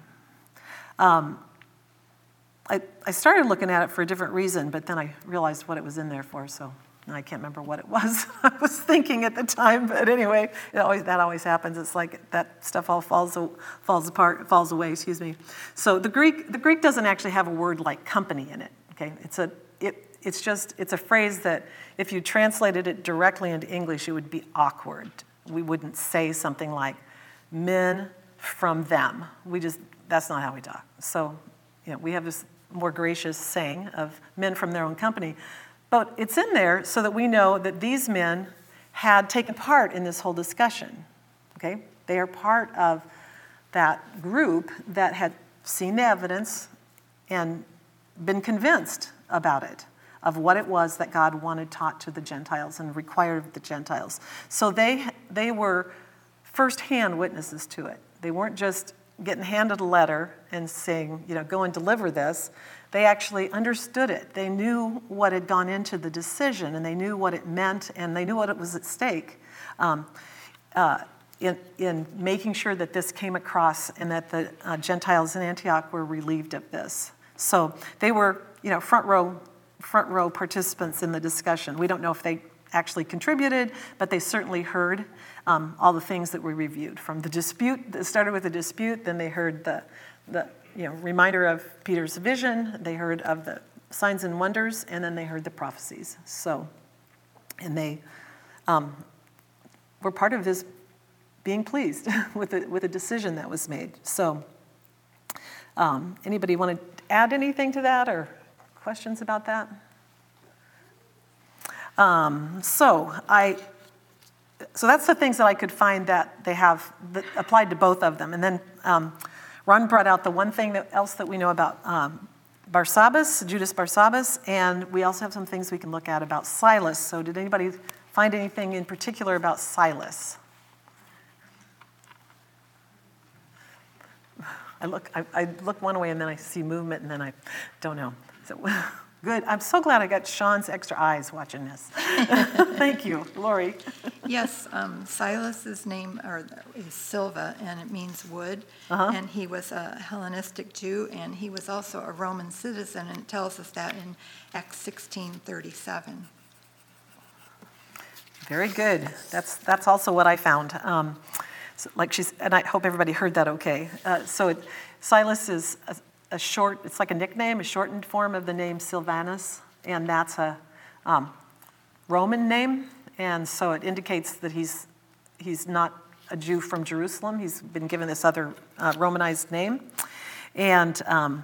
I started looking at it for a different reason, but then I realized what it was in there for, so I can't remember what it was I was thinking at the time. But anyway, that always happens. It's like that stuff all falls away. Excuse me. So the Greek doesn't actually have a word like company in it. Okay, it's a phrase that if you translated it directly into English, it would be awkward. We wouldn't say something like men from them. That's not how we talk. So we have this more gracious saying of men from their own company. But it's in there so that we know that these men had taken part in this whole discussion. Okay? They are part of that group that had seen the evidence and been convinced about it, of what it was that God wanted taught to the Gentiles and required of the Gentiles. So they were firsthand witnesses to it. They weren't just getting handed a letter and saying, go and deliver this. They actually understood it. They knew what had gone into the decision, and they knew what it meant, and they knew what it was at stake in making sure that this came across and that the Gentiles in Antioch were relieved of this. So they were, front row participants in the discussion. We don't know if they actually contributed, but they certainly heard all the things that we reviewed. From the dispute, it started with a dispute, then they heard the reminder of Peter's vision, they heard of the signs and wonders, and then they heard the prophecies. So, and they were part of this being pleased with a decision that was made. So, anybody want to add anything to that or questions about that? So that's the things that I could find that they have that applied to both of them. And then Ron brought out the one thing else that we know about Barsabbas, Judas Barsabbas, and we also have some things we can look at about Silas. So did anybody find anything in particular about Silas? I look one way and then I see movement and then I don't know. So good. I'm so glad I got Sean's extra eyes watching this. Thank you, Lori. Yes, Silas's name is Silva, and it means wood. And he was a Hellenistic Jew, and he was also a Roman citizen, and it tells us that in Acts 16:37. Very good. That's also what I found. And I hope everybody heard that okay. Silas is it's like a nickname, a shortened form of the name Silvanus, and that's a Roman name, and so it indicates that he's not a Jew from Jerusalem. He's been given this other Romanized name, and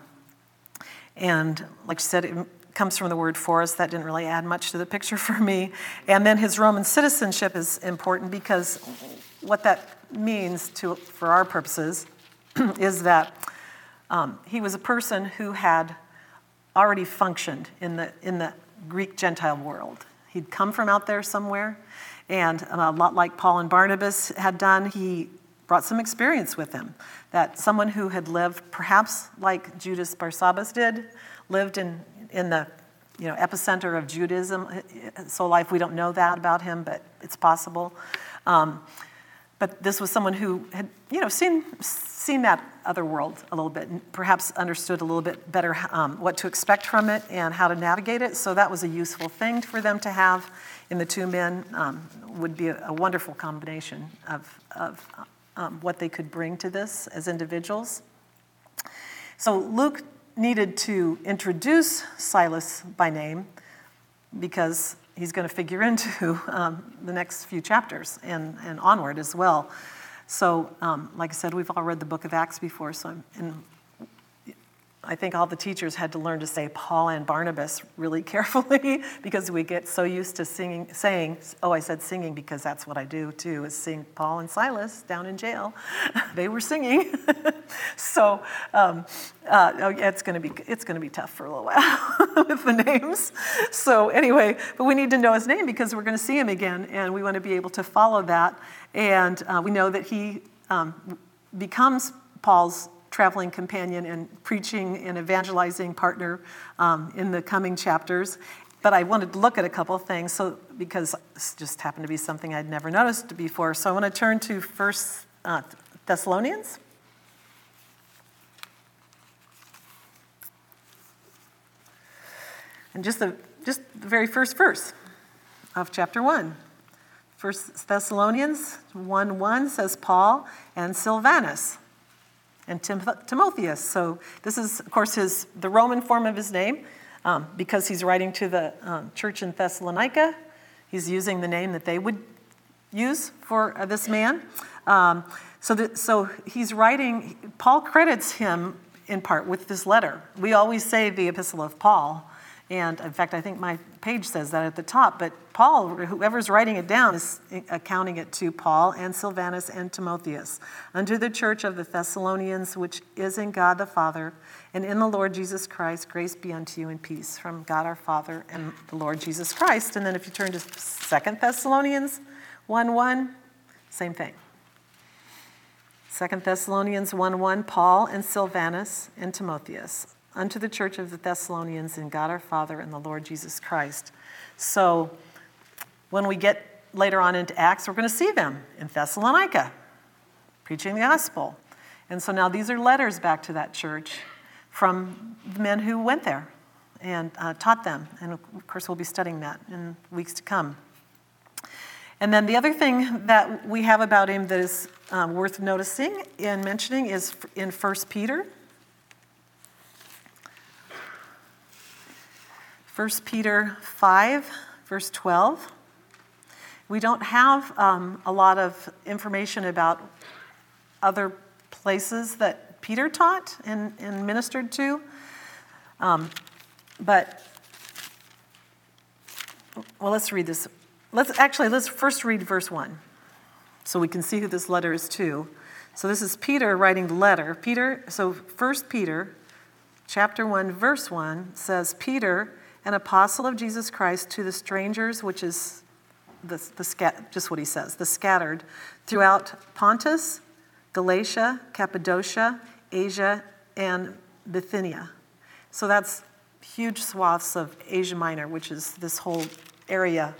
like you said, it comes from the word forest. That didn't really add much to the picture for me. And then his Roman citizenship is important because what that means for our purposes is that he was a person who had already functioned in the Greek Gentile world. He'd come from out there somewhere, and a lot like Paul and Barnabas had done, he brought some experience with him. That someone who had lived, perhaps like Judas Barsabbas did, lived in the epicenter of Judaism. So life, we don't know that about him, but it's possible. But this was someone who had, seen that other world a little bit, and perhaps understood a little bit better what to expect from it and how to navigate it. So that was a useful thing for them to have in the two men. Would be a wonderful combination of what they could bring to this as individuals. So Luke needed to introduce Silas by name because he's going to figure into the next few chapters and onward as well. So, like I said, we've all read the book of Acts before, so I think all the teachers had to learn to say Paul and Barnabas really carefully because we get so used to saying, I said singing because that's what I do too, is sing Paul and Silas down in jail. They were singing. So it's going to be tough for a little while with the names. So anyway, but we need to know his name because we're going to see him again, and we want to be able to follow that. And we know that he becomes Paul's traveling companion and preaching and evangelizing partner in the coming chapters. But I wanted to look at a couple of things because this just happened to be something I'd never noticed before. So I want to turn to 1 Thessalonians. And just the very first verse of chapter 1. 1 Thessalonians 1:1 says Paul and Silvanus and Timotheus. So this is, of course, the Roman form of his name because he's writing to the church in Thessalonica. He's using the name that they would use for this man. So he's writing, Paul credits him in part with this letter. We always say the Epistle of Paul. And in fact, I think my page says that at the top. But Paul, whoever's writing it down, is accounting it to Paul and Silvanus and Timotheus, unto the church of the Thessalonians, which is in God the Father, and in the Lord Jesus Christ, grace be unto you and peace from God our Father and the Lord Jesus Christ. And then if you turn to 2 Thessalonians 1:1, same thing. 2 Thessalonians 1:1, Paul and Silvanus and Timotheus, unto the church of the Thessalonians in God our Father and the Lord Jesus Christ. So when we get later on into Acts, we're going to see them in Thessalonica, preaching the gospel. And so now these are letters back to that church from the men who went there and taught them. And of course, we'll be studying that in weeks to come. And then the other thing that we have about him that is worth noticing and mentioning is in 1 Peter. 1 Peter 5, verse 12. We don't have a lot of information about other places that Peter taught and ministered to. But let's read this. Let's first read verse 1 so we can see who this letter is to. So this is Peter writing the letter. 1 Peter chapter 1, verse 1 says, Peter, an apostle of Jesus Christ, to the strangers, which is just what he says, the scattered, throughout Pontus, Galatia, Cappadocia, Asia, and Bithynia. So that's huge swaths of Asia Minor, which is this whole area,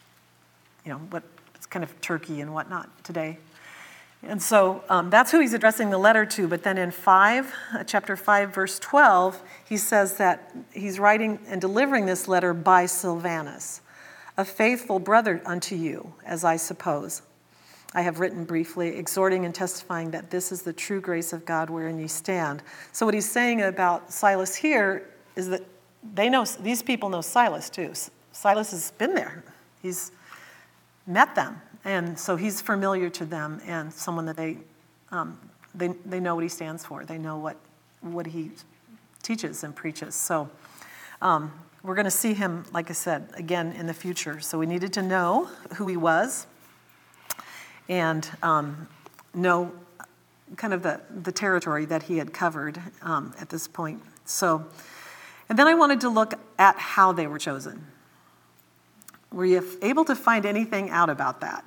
it's kind of Turkey and whatnot today. And so that's who he's addressing the letter to. But then in chapter 5, verse 12, he says that he's writing and delivering this letter by Silvanus, a faithful brother unto you, as I suppose. I have written briefly, exhorting and testifying that this is the true grace of God wherein ye stand. So what he's saying about Silas here is that these people know Silas too. Silas has been there. He's met them. And so he's familiar to them and someone that they know what he stands for. They know what he teaches and preaches. So we're going to see him, like I said, again in the future. So we needed to know who he was and know kind of the territory that he had covered at this point. So, and then I wanted to look at how they were chosen. Were you able to find anything out about that?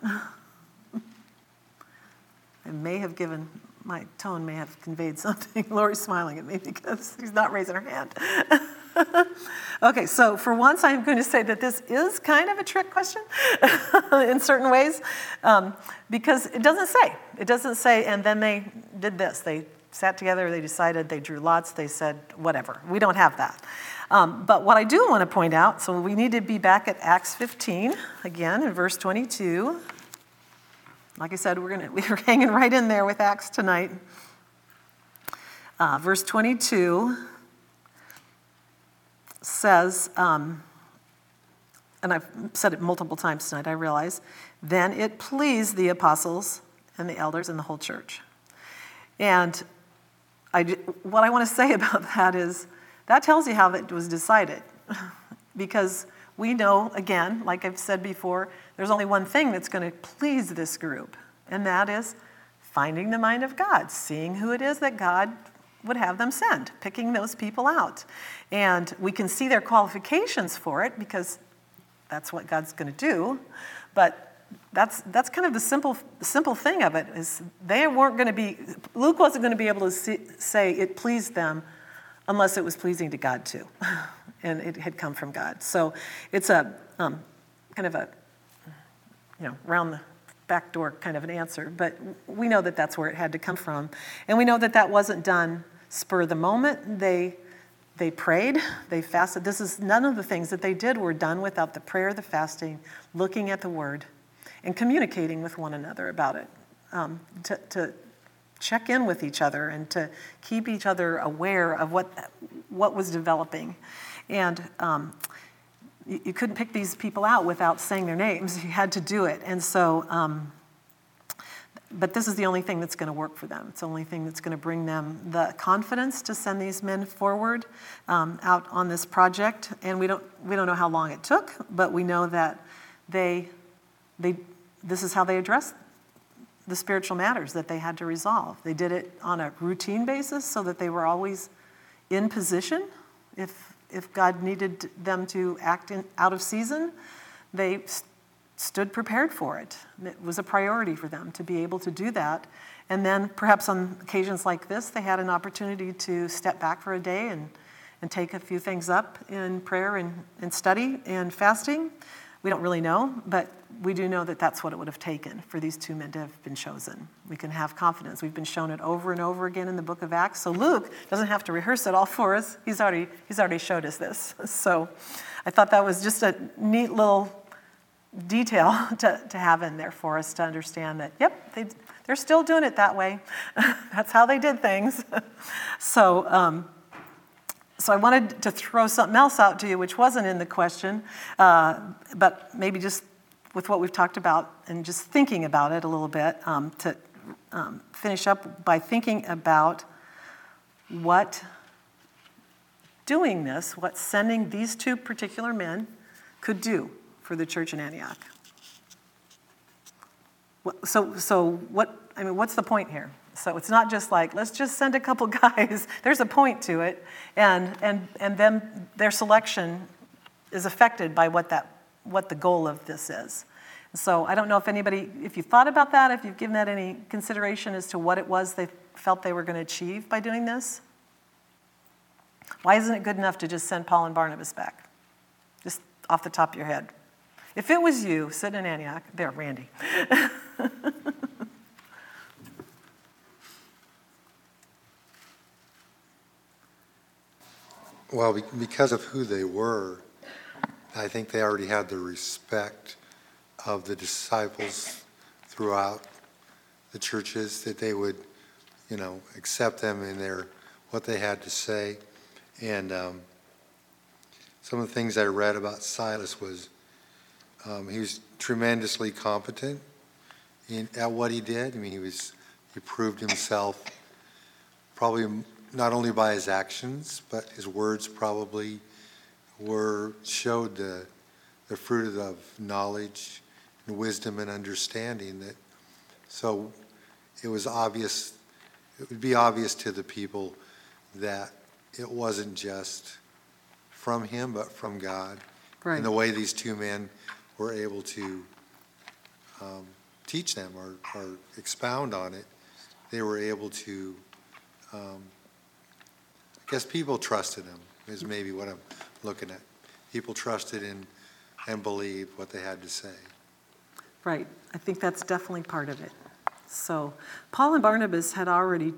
My tone may have conveyed something. Lori's smiling at me because she's not raising her hand. Okay, so for once I'm going to say that this is kind of a trick question in certain ways, because it doesn't say. It doesn't say, and then they did this. They sat together, they decided, they drew lots, they said whatever. We don't have that. But what I do want to point out, so we need to be back at Acts 15, again, in verse 22. Like I said, we're hanging right in there with Acts tonight. Verse 22 says, and I've said it multiple times tonight, I realize, then it pleased the apostles and the elders and the whole church. And what I want to say about that is, that tells you how it was decided. Because we know, again, like I've said before, there's only one thing that's going to please this group, and that is finding the mind of God, seeing who it is that God would have them send, picking those people out. And we can see their qualifications for it because that's what God's going to do. But that's kind of the simple thing of it is Luke wasn't going to be able to say it pleased them unless it was pleasing to God too, and it had come from God. So it's a kind of a round the back door kind of an answer, but we know that that's where it had to come from, and we know that that wasn't done spur of the moment. They prayed, they fasted. None of the things that they did were done without the prayer, the fasting, looking at the Word, and communicating with one another about it, to check in with each other and to keep each other aware of what was developing. And you couldn't pick these people out without saying their names. You had to do it. And so, but this is the only thing that's going to work for them. It's the only thing that's going to bring them the confidence to send these men forward out on this project. And we don't know how long it took, but we know that this is how they addressed the spiritual matters that they had to resolve. They did it on a routine basis so that they were always in position. If God needed them to act out of season, they stood prepared for it. It was a priority for them to be able to do that. And then perhaps on occasions like this, they had an opportunity to step back for a day and take a few things up in prayer and study and fasting. We don't really know, but we do know that that's what it would have taken for these two men to have been chosen. We can have confidence. We've been shown it over and over again in the book of Acts. So Luke doesn't have to rehearse it all for us. He's already showed us this. So I thought that was just a neat little detail to have in there for us to understand that, yep, they're still doing it that way. That's how they did things. So I wanted to throw something else out to you, which wasn't in the question, but maybe just with what we've talked about and just thinking about it a little bit, to finish up by thinking about what sending these two particular men could do for the church in Antioch. What's the point here? So it's not just like, let's just send a couple guys. There's a point to it, and then their selection is affected by what the goal of this is. So I don't know if you thought about that, if you've given that any consideration as to what it was they felt they were going to achieve by doing this. Why isn't it good enough to just send Paul and Barnabas back? Just off the top of your head. If it was you sitting in Antioch, there, Randy. Well, because of who they were, I think they already had the respect of the disciples throughout the churches, that they would, accept them in what they had to say. And some of the things I read about Silas was he was tremendously competent at what he did. I mean, he proved himself probably not only by his actions, but his words probably showed the fruit of knowledge and wisdom and understanding. So it was obvious, it would be obvious to the people that it wasn't just from him, but from God. Right. And the way these two men were able to teach them or expound on it, they were able to, I guess people trusted them is maybe what I'm looking at. People trusted in and believed what they had to say. Right. I think that's definitely part of it. So Paul and Barnabas had already,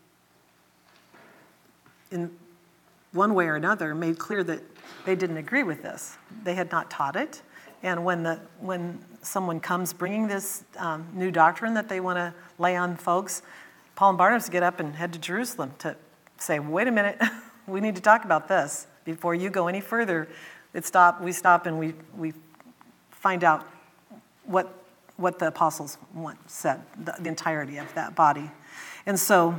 in one way or another, made clear that they didn't agree with this. They had not taught it. And when someone comes bringing this new doctrine that they want to lay on folks, Paul and Barnabas get up and head to Jerusalem to say, wait a minute, we need to talk about this. Before you go any further, we stop and we find out what the apostles said, the entirety of that body. And so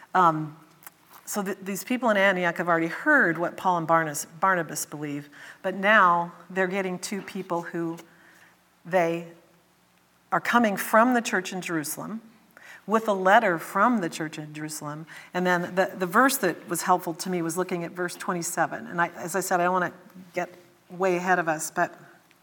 these people in Antioch have already heard what Paul and Barnabas believe, but now they're getting two people who they are coming from the church in Jerusalem with a letter from the church in Jerusalem. And then the verse that was helpful to me was looking at verse 27. And as I said, I don't want to get way ahead of us, but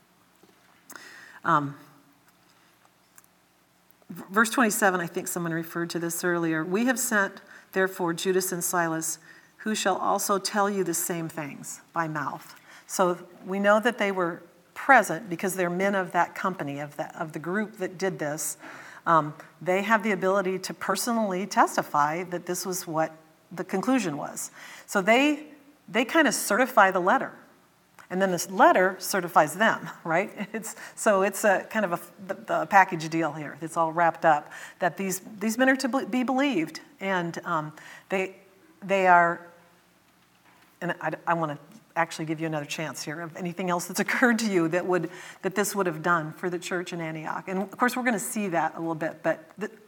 verse 27, I think someone referred to this earlier. We have sent, therefore, Judas and Silas, who shall also tell you the same things by mouth. So we know that they were present because they're men of that company, of the group that did this. They have the ability to personally testify that this was what the conclusion was. So they kind of certify the letter. And then this letter certifies them, right? It's a kind of the package deal here. It's all wrapped up that these men are to be believed, and they are. And I want to actually give you another chance here of anything else that's occurred to you that this would have done for the church in Antioch. And of course, we're going to see that a little bit. But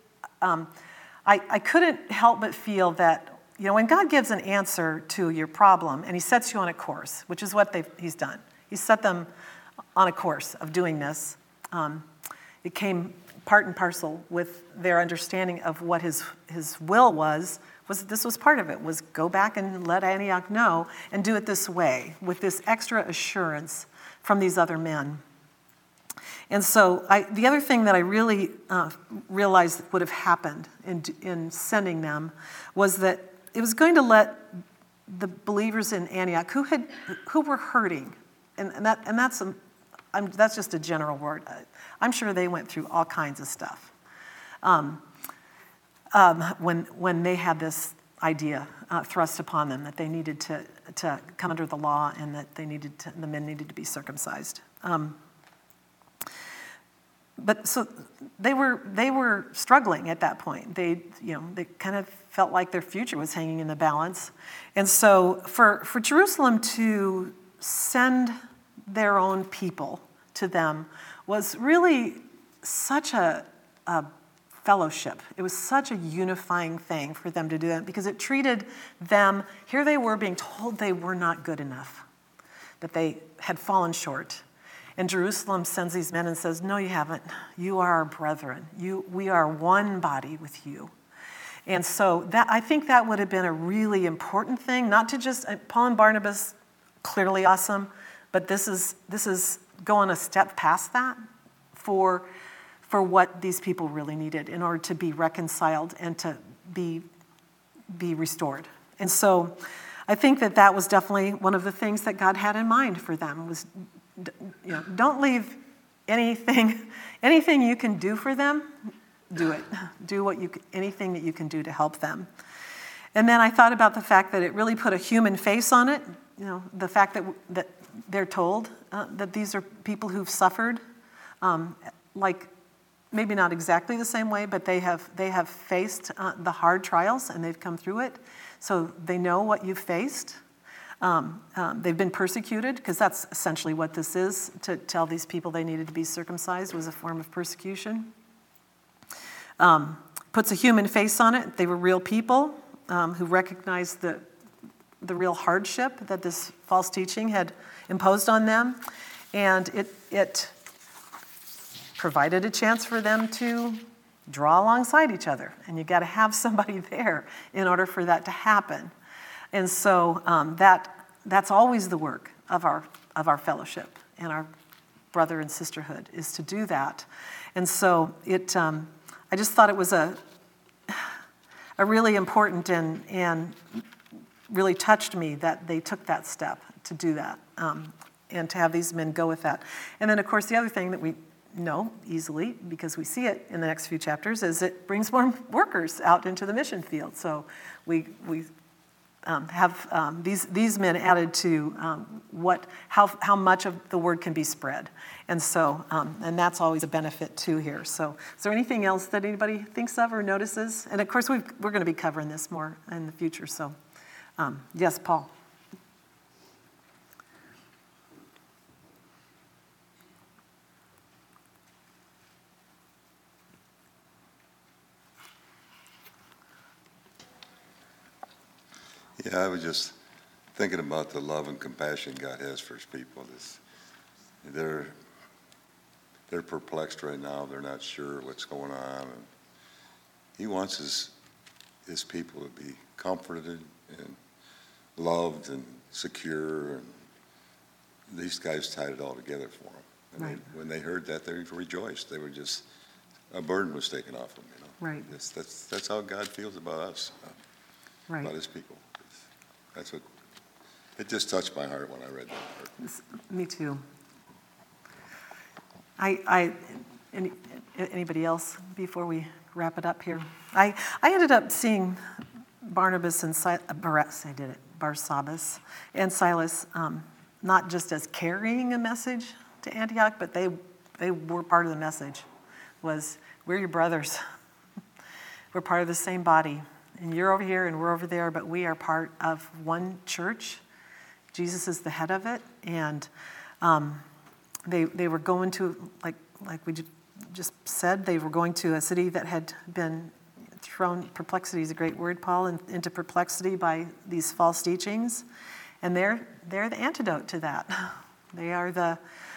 I couldn't help but feel that. You know, when God gives an answer to your problem and he sets you on a course, which is what he's done. He set them on a course of doing this. It came part and parcel with their understanding of what his will was this was part of it, was go back and let Antioch know and do it this way, with this extra assurance from these other men. And so the other thing that I really realized would have happened in sending them was that it was going to let the believers in Antioch who were hurting, and that's just a general word. I'm sure they went through all kinds of stuff when they had this idea thrust upon them that they needed to come under the law and that the men needed to be circumcised. But so they were struggling at that point. They kind of felt like their future was hanging in the balance. And so for Jerusalem to send their own people to them was really such a fellowship. It was such a unifying thing for them to do that because it treated them, here they were being told they were not good enough, that they had fallen short. And Jerusalem sends these men and says, no, you haven't. You are our brethren. We are one body with you. And so I think that would have been a really important thing, not to just, Paul and Barnabas, clearly awesome, but this is going a step past that for what these people really needed in order to be reconciled and to be restored. And so I think that was definitely one of the things that God had in mind for them was, don't leave anything you can do for them, do it. Do anything that you can do to help them. And then I thought about the fact that it really put a human face on it. The fact that they're told that these are people who've suffered, like maybe not exactly the same way, but they have faced the hard trials and they've come through it, so they know what you've faced. They've been persecuted, because that's essentially what this is. To tell these people they needed to be circumcised was a form of persecution. Puts a human face on it. They were real people who recognized the real hardship that this false teaching had imposed on them. And it provided a chance for them to draw alongside each other. And you got to have somebody there in order for that to happen. And so that's always the work of our fellowship and brother and sisterhood, is to do that. And so I just thought it was a really important and really touched me that they took that step to do that, and to have these men go with that. And then, of course, the other thing that we know easily, because we see it in the next few chapters, is it brings more workers out into the mission field. So we have these men added to how much of the word can be spread. And so, and that's always a benefit too here. So is there anything else that anybody thinks of or notices? And of course, we're going to be covering this more in the future. So yes, Paul. Yeah, I was just thinking about the love and compassion God has for his people. They're perplexed right now. They're not sure what's going on. And he wants his people to be comforted and loved and secure. And these guys tied it all together for them. And Right. when they heard that, they rejoiced. They were just, a burden was taken off them, Right. That's how God feels about us, Right. about his people. That's what, it just touched my heart when I read that part. Me too. Anybody else before we wrap it up here? I ended up seeing Barnabas and Barsabbas and Silas, not just as carrying a message to Antioch, but they were part of the message. Was, we're your brothers. We're part of the same body. And you're over here and we're over there, but we are part of one church. Jesus is the head of it. And they were going to, like we just said, they were going to a city that had been thrown, perplexity is a great word, Paul, into perplexity by these false teachings. And they're the antidote to that. They are the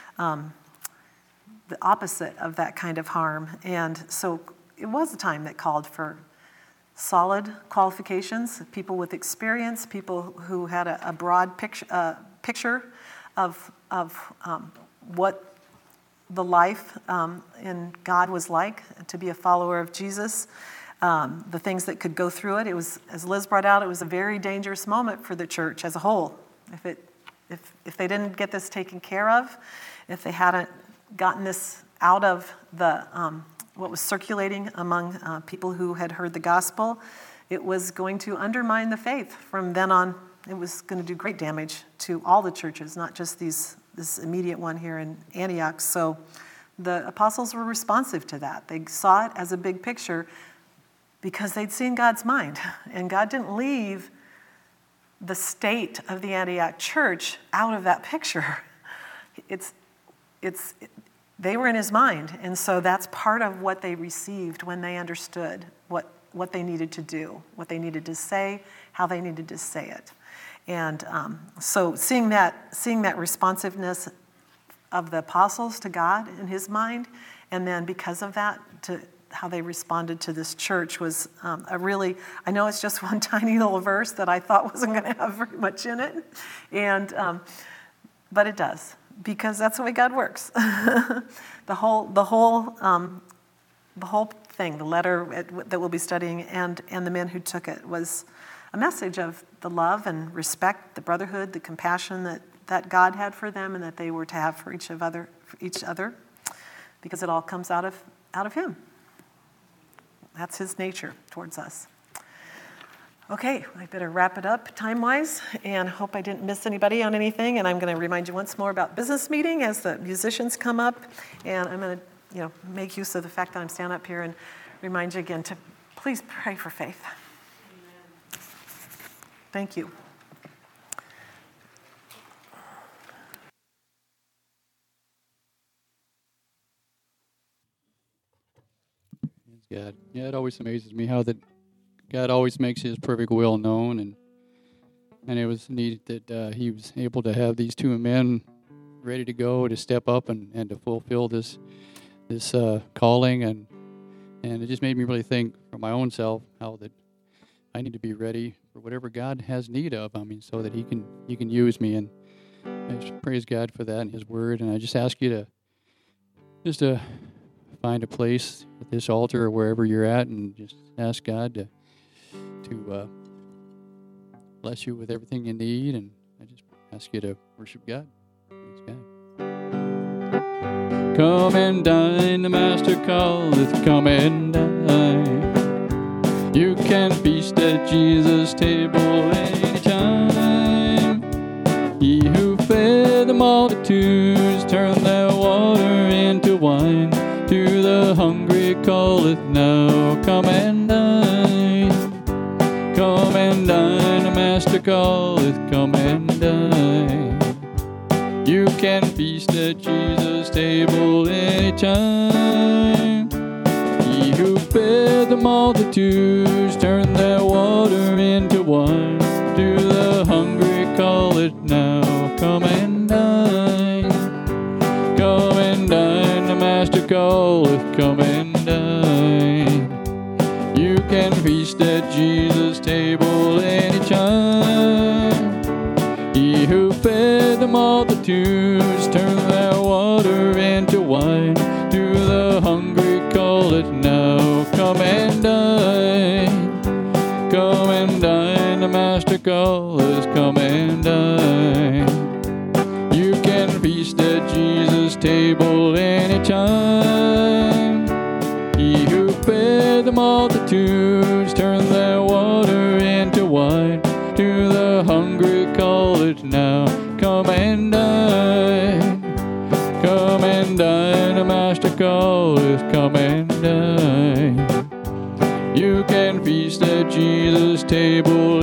opposite of that kind of harm. And so it was a time that called for solid qualifications, people with experience, people who had a broad picture of what the life in God was like, to be a follower of Jesus, the things that could go through it. It was, as Liz brought out, it was a very dangerous moment for the church as a whole. If they didn't get this taken care of, if they hadn't gotten this out of the what was circulating among people who had heard the gospel, it was going to undermine the faith. From then on, it was going to do great damage to all the churches, not just this immediate one here in Antioch. So the apostles were responsive to that. They saw it as a big picture because they'd seen God's mind. And God didn't leave the state of the Antioch church out of that picture. They were in his mind, and so that's part of what they received when they understood what they needed to do, what they needed to say, how they needed to say it. And so seeing that responsiveness of the apostles to God in his mind, and then because of that, to how they responded to this church was a really, I know it's just one tiny little verse that I thought wasn't going to have very much in it, and but it does. Because that's the way God works. The whole thing, the letter that we'll be studying, and the men who took it, was a message of the love and respect, the brotherhood, the compassion that God had for them, and that they were to have for each other, because it all comes out of Him. That's His nature towards us. Okay, I better wrap it up time-wise, and hope I didn't miss anybody on anything. And I'm going to remind you once more about business meeting as the musicians come up. And I'm going to, make use of the fact that I'm standing up here and remind you again to please pray for faith. Amen. Thank you. God. Yeah, it always amazes me how that God always makes His perfect will known, and it was neat that He was able to have these two men ready to go to step up and to fulfill this calling, and it just made me really think for my own self how that I need to be ready for whatever God has need of. I mean, so that He can use me, and I just praise God for that and His Word, and I just ask you to just to find a place at this altar or wherever you're at and just ask God to bless you with everything you need. And I just ask you to worship God. Praise God. Come and dine, the Master calleth, come and dine. You can feast at Jesus' table anytime. He who fed the multitudes turned their water into wine. To the hungry calleth now, come and dine. Come and dine, the Master calleth, come and dine. You can feast at Jesus' table anytime. He who fed the multitudes turned their water into wine. To the hungry call it now, come and dine. Come and dine, the Master calleth, come and dine. You can feast at Jesus' table anytime. He who fed the multitudes turned their water into wine. To the hungry call it now, come and dine. Come and dine, the Master calleth, come and dine. You can feast at Jesus' table anytime. He who fed the multitudes turned their water into wine. To the hungry call it now, come and dine. Come and dine, the Master calleth, come and dine. You can feast at Jesus' table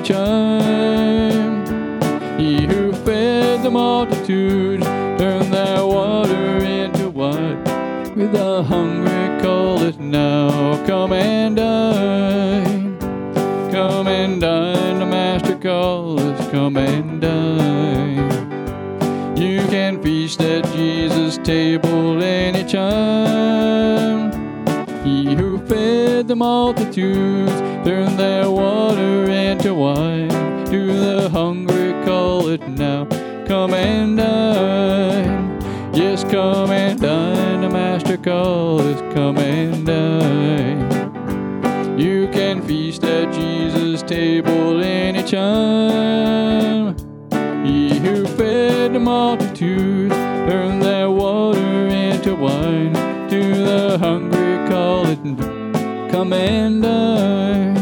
anytime. He who fed the multitudes turned their water into wine. With the hungry call it now, come and dine. Come and dine, the Master calleth, come and dine. You can feast at Jesus' table anytime. He who fed the multitudes turned their water into wine. To the hungry call it now, come and dine. Yes, come and dine, the Master calleth, come and dine. You can feast at Jesus' table anytime. He who fed the multitudes turned their water into wine. To the hungry call it, come and dine.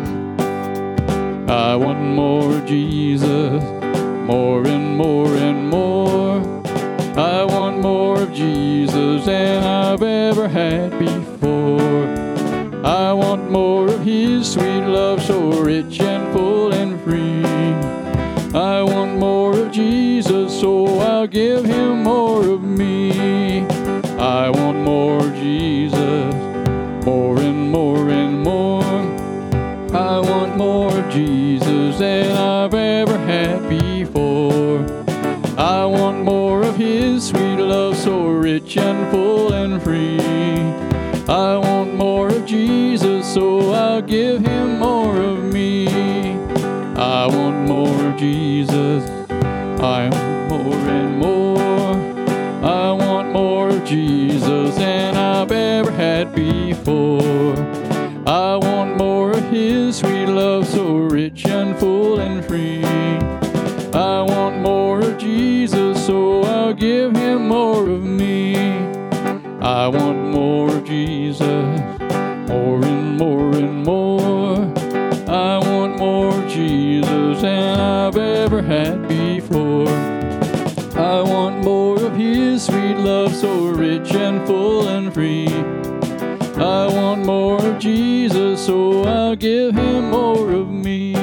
I want more of Jesus, more and more and more. I want more of Jesus than I've ever had before. I want more of His sweet love, so rich and full and free. I want more of Jesus, so I'll give Him more of me. I want more of Jesus, more and more and more. I want more of Jesus than I've ever had before. I want more of His sweet love, so rich and full and free. I want more of Jesus, so I'll give Him more of me. I want more of Jesus, I want more and more. I want more of Jesus than I've ever had before. I want more of His sweet love, so rich and full and free. I want more of Jesus, so I'll give Him more of me. I want more of Jesus, more and more and more. I want more of Jesus than I've ever had before. I want more of His sweet love, so rich and full and free. I want more of Jesus, so I'll give Him more of me.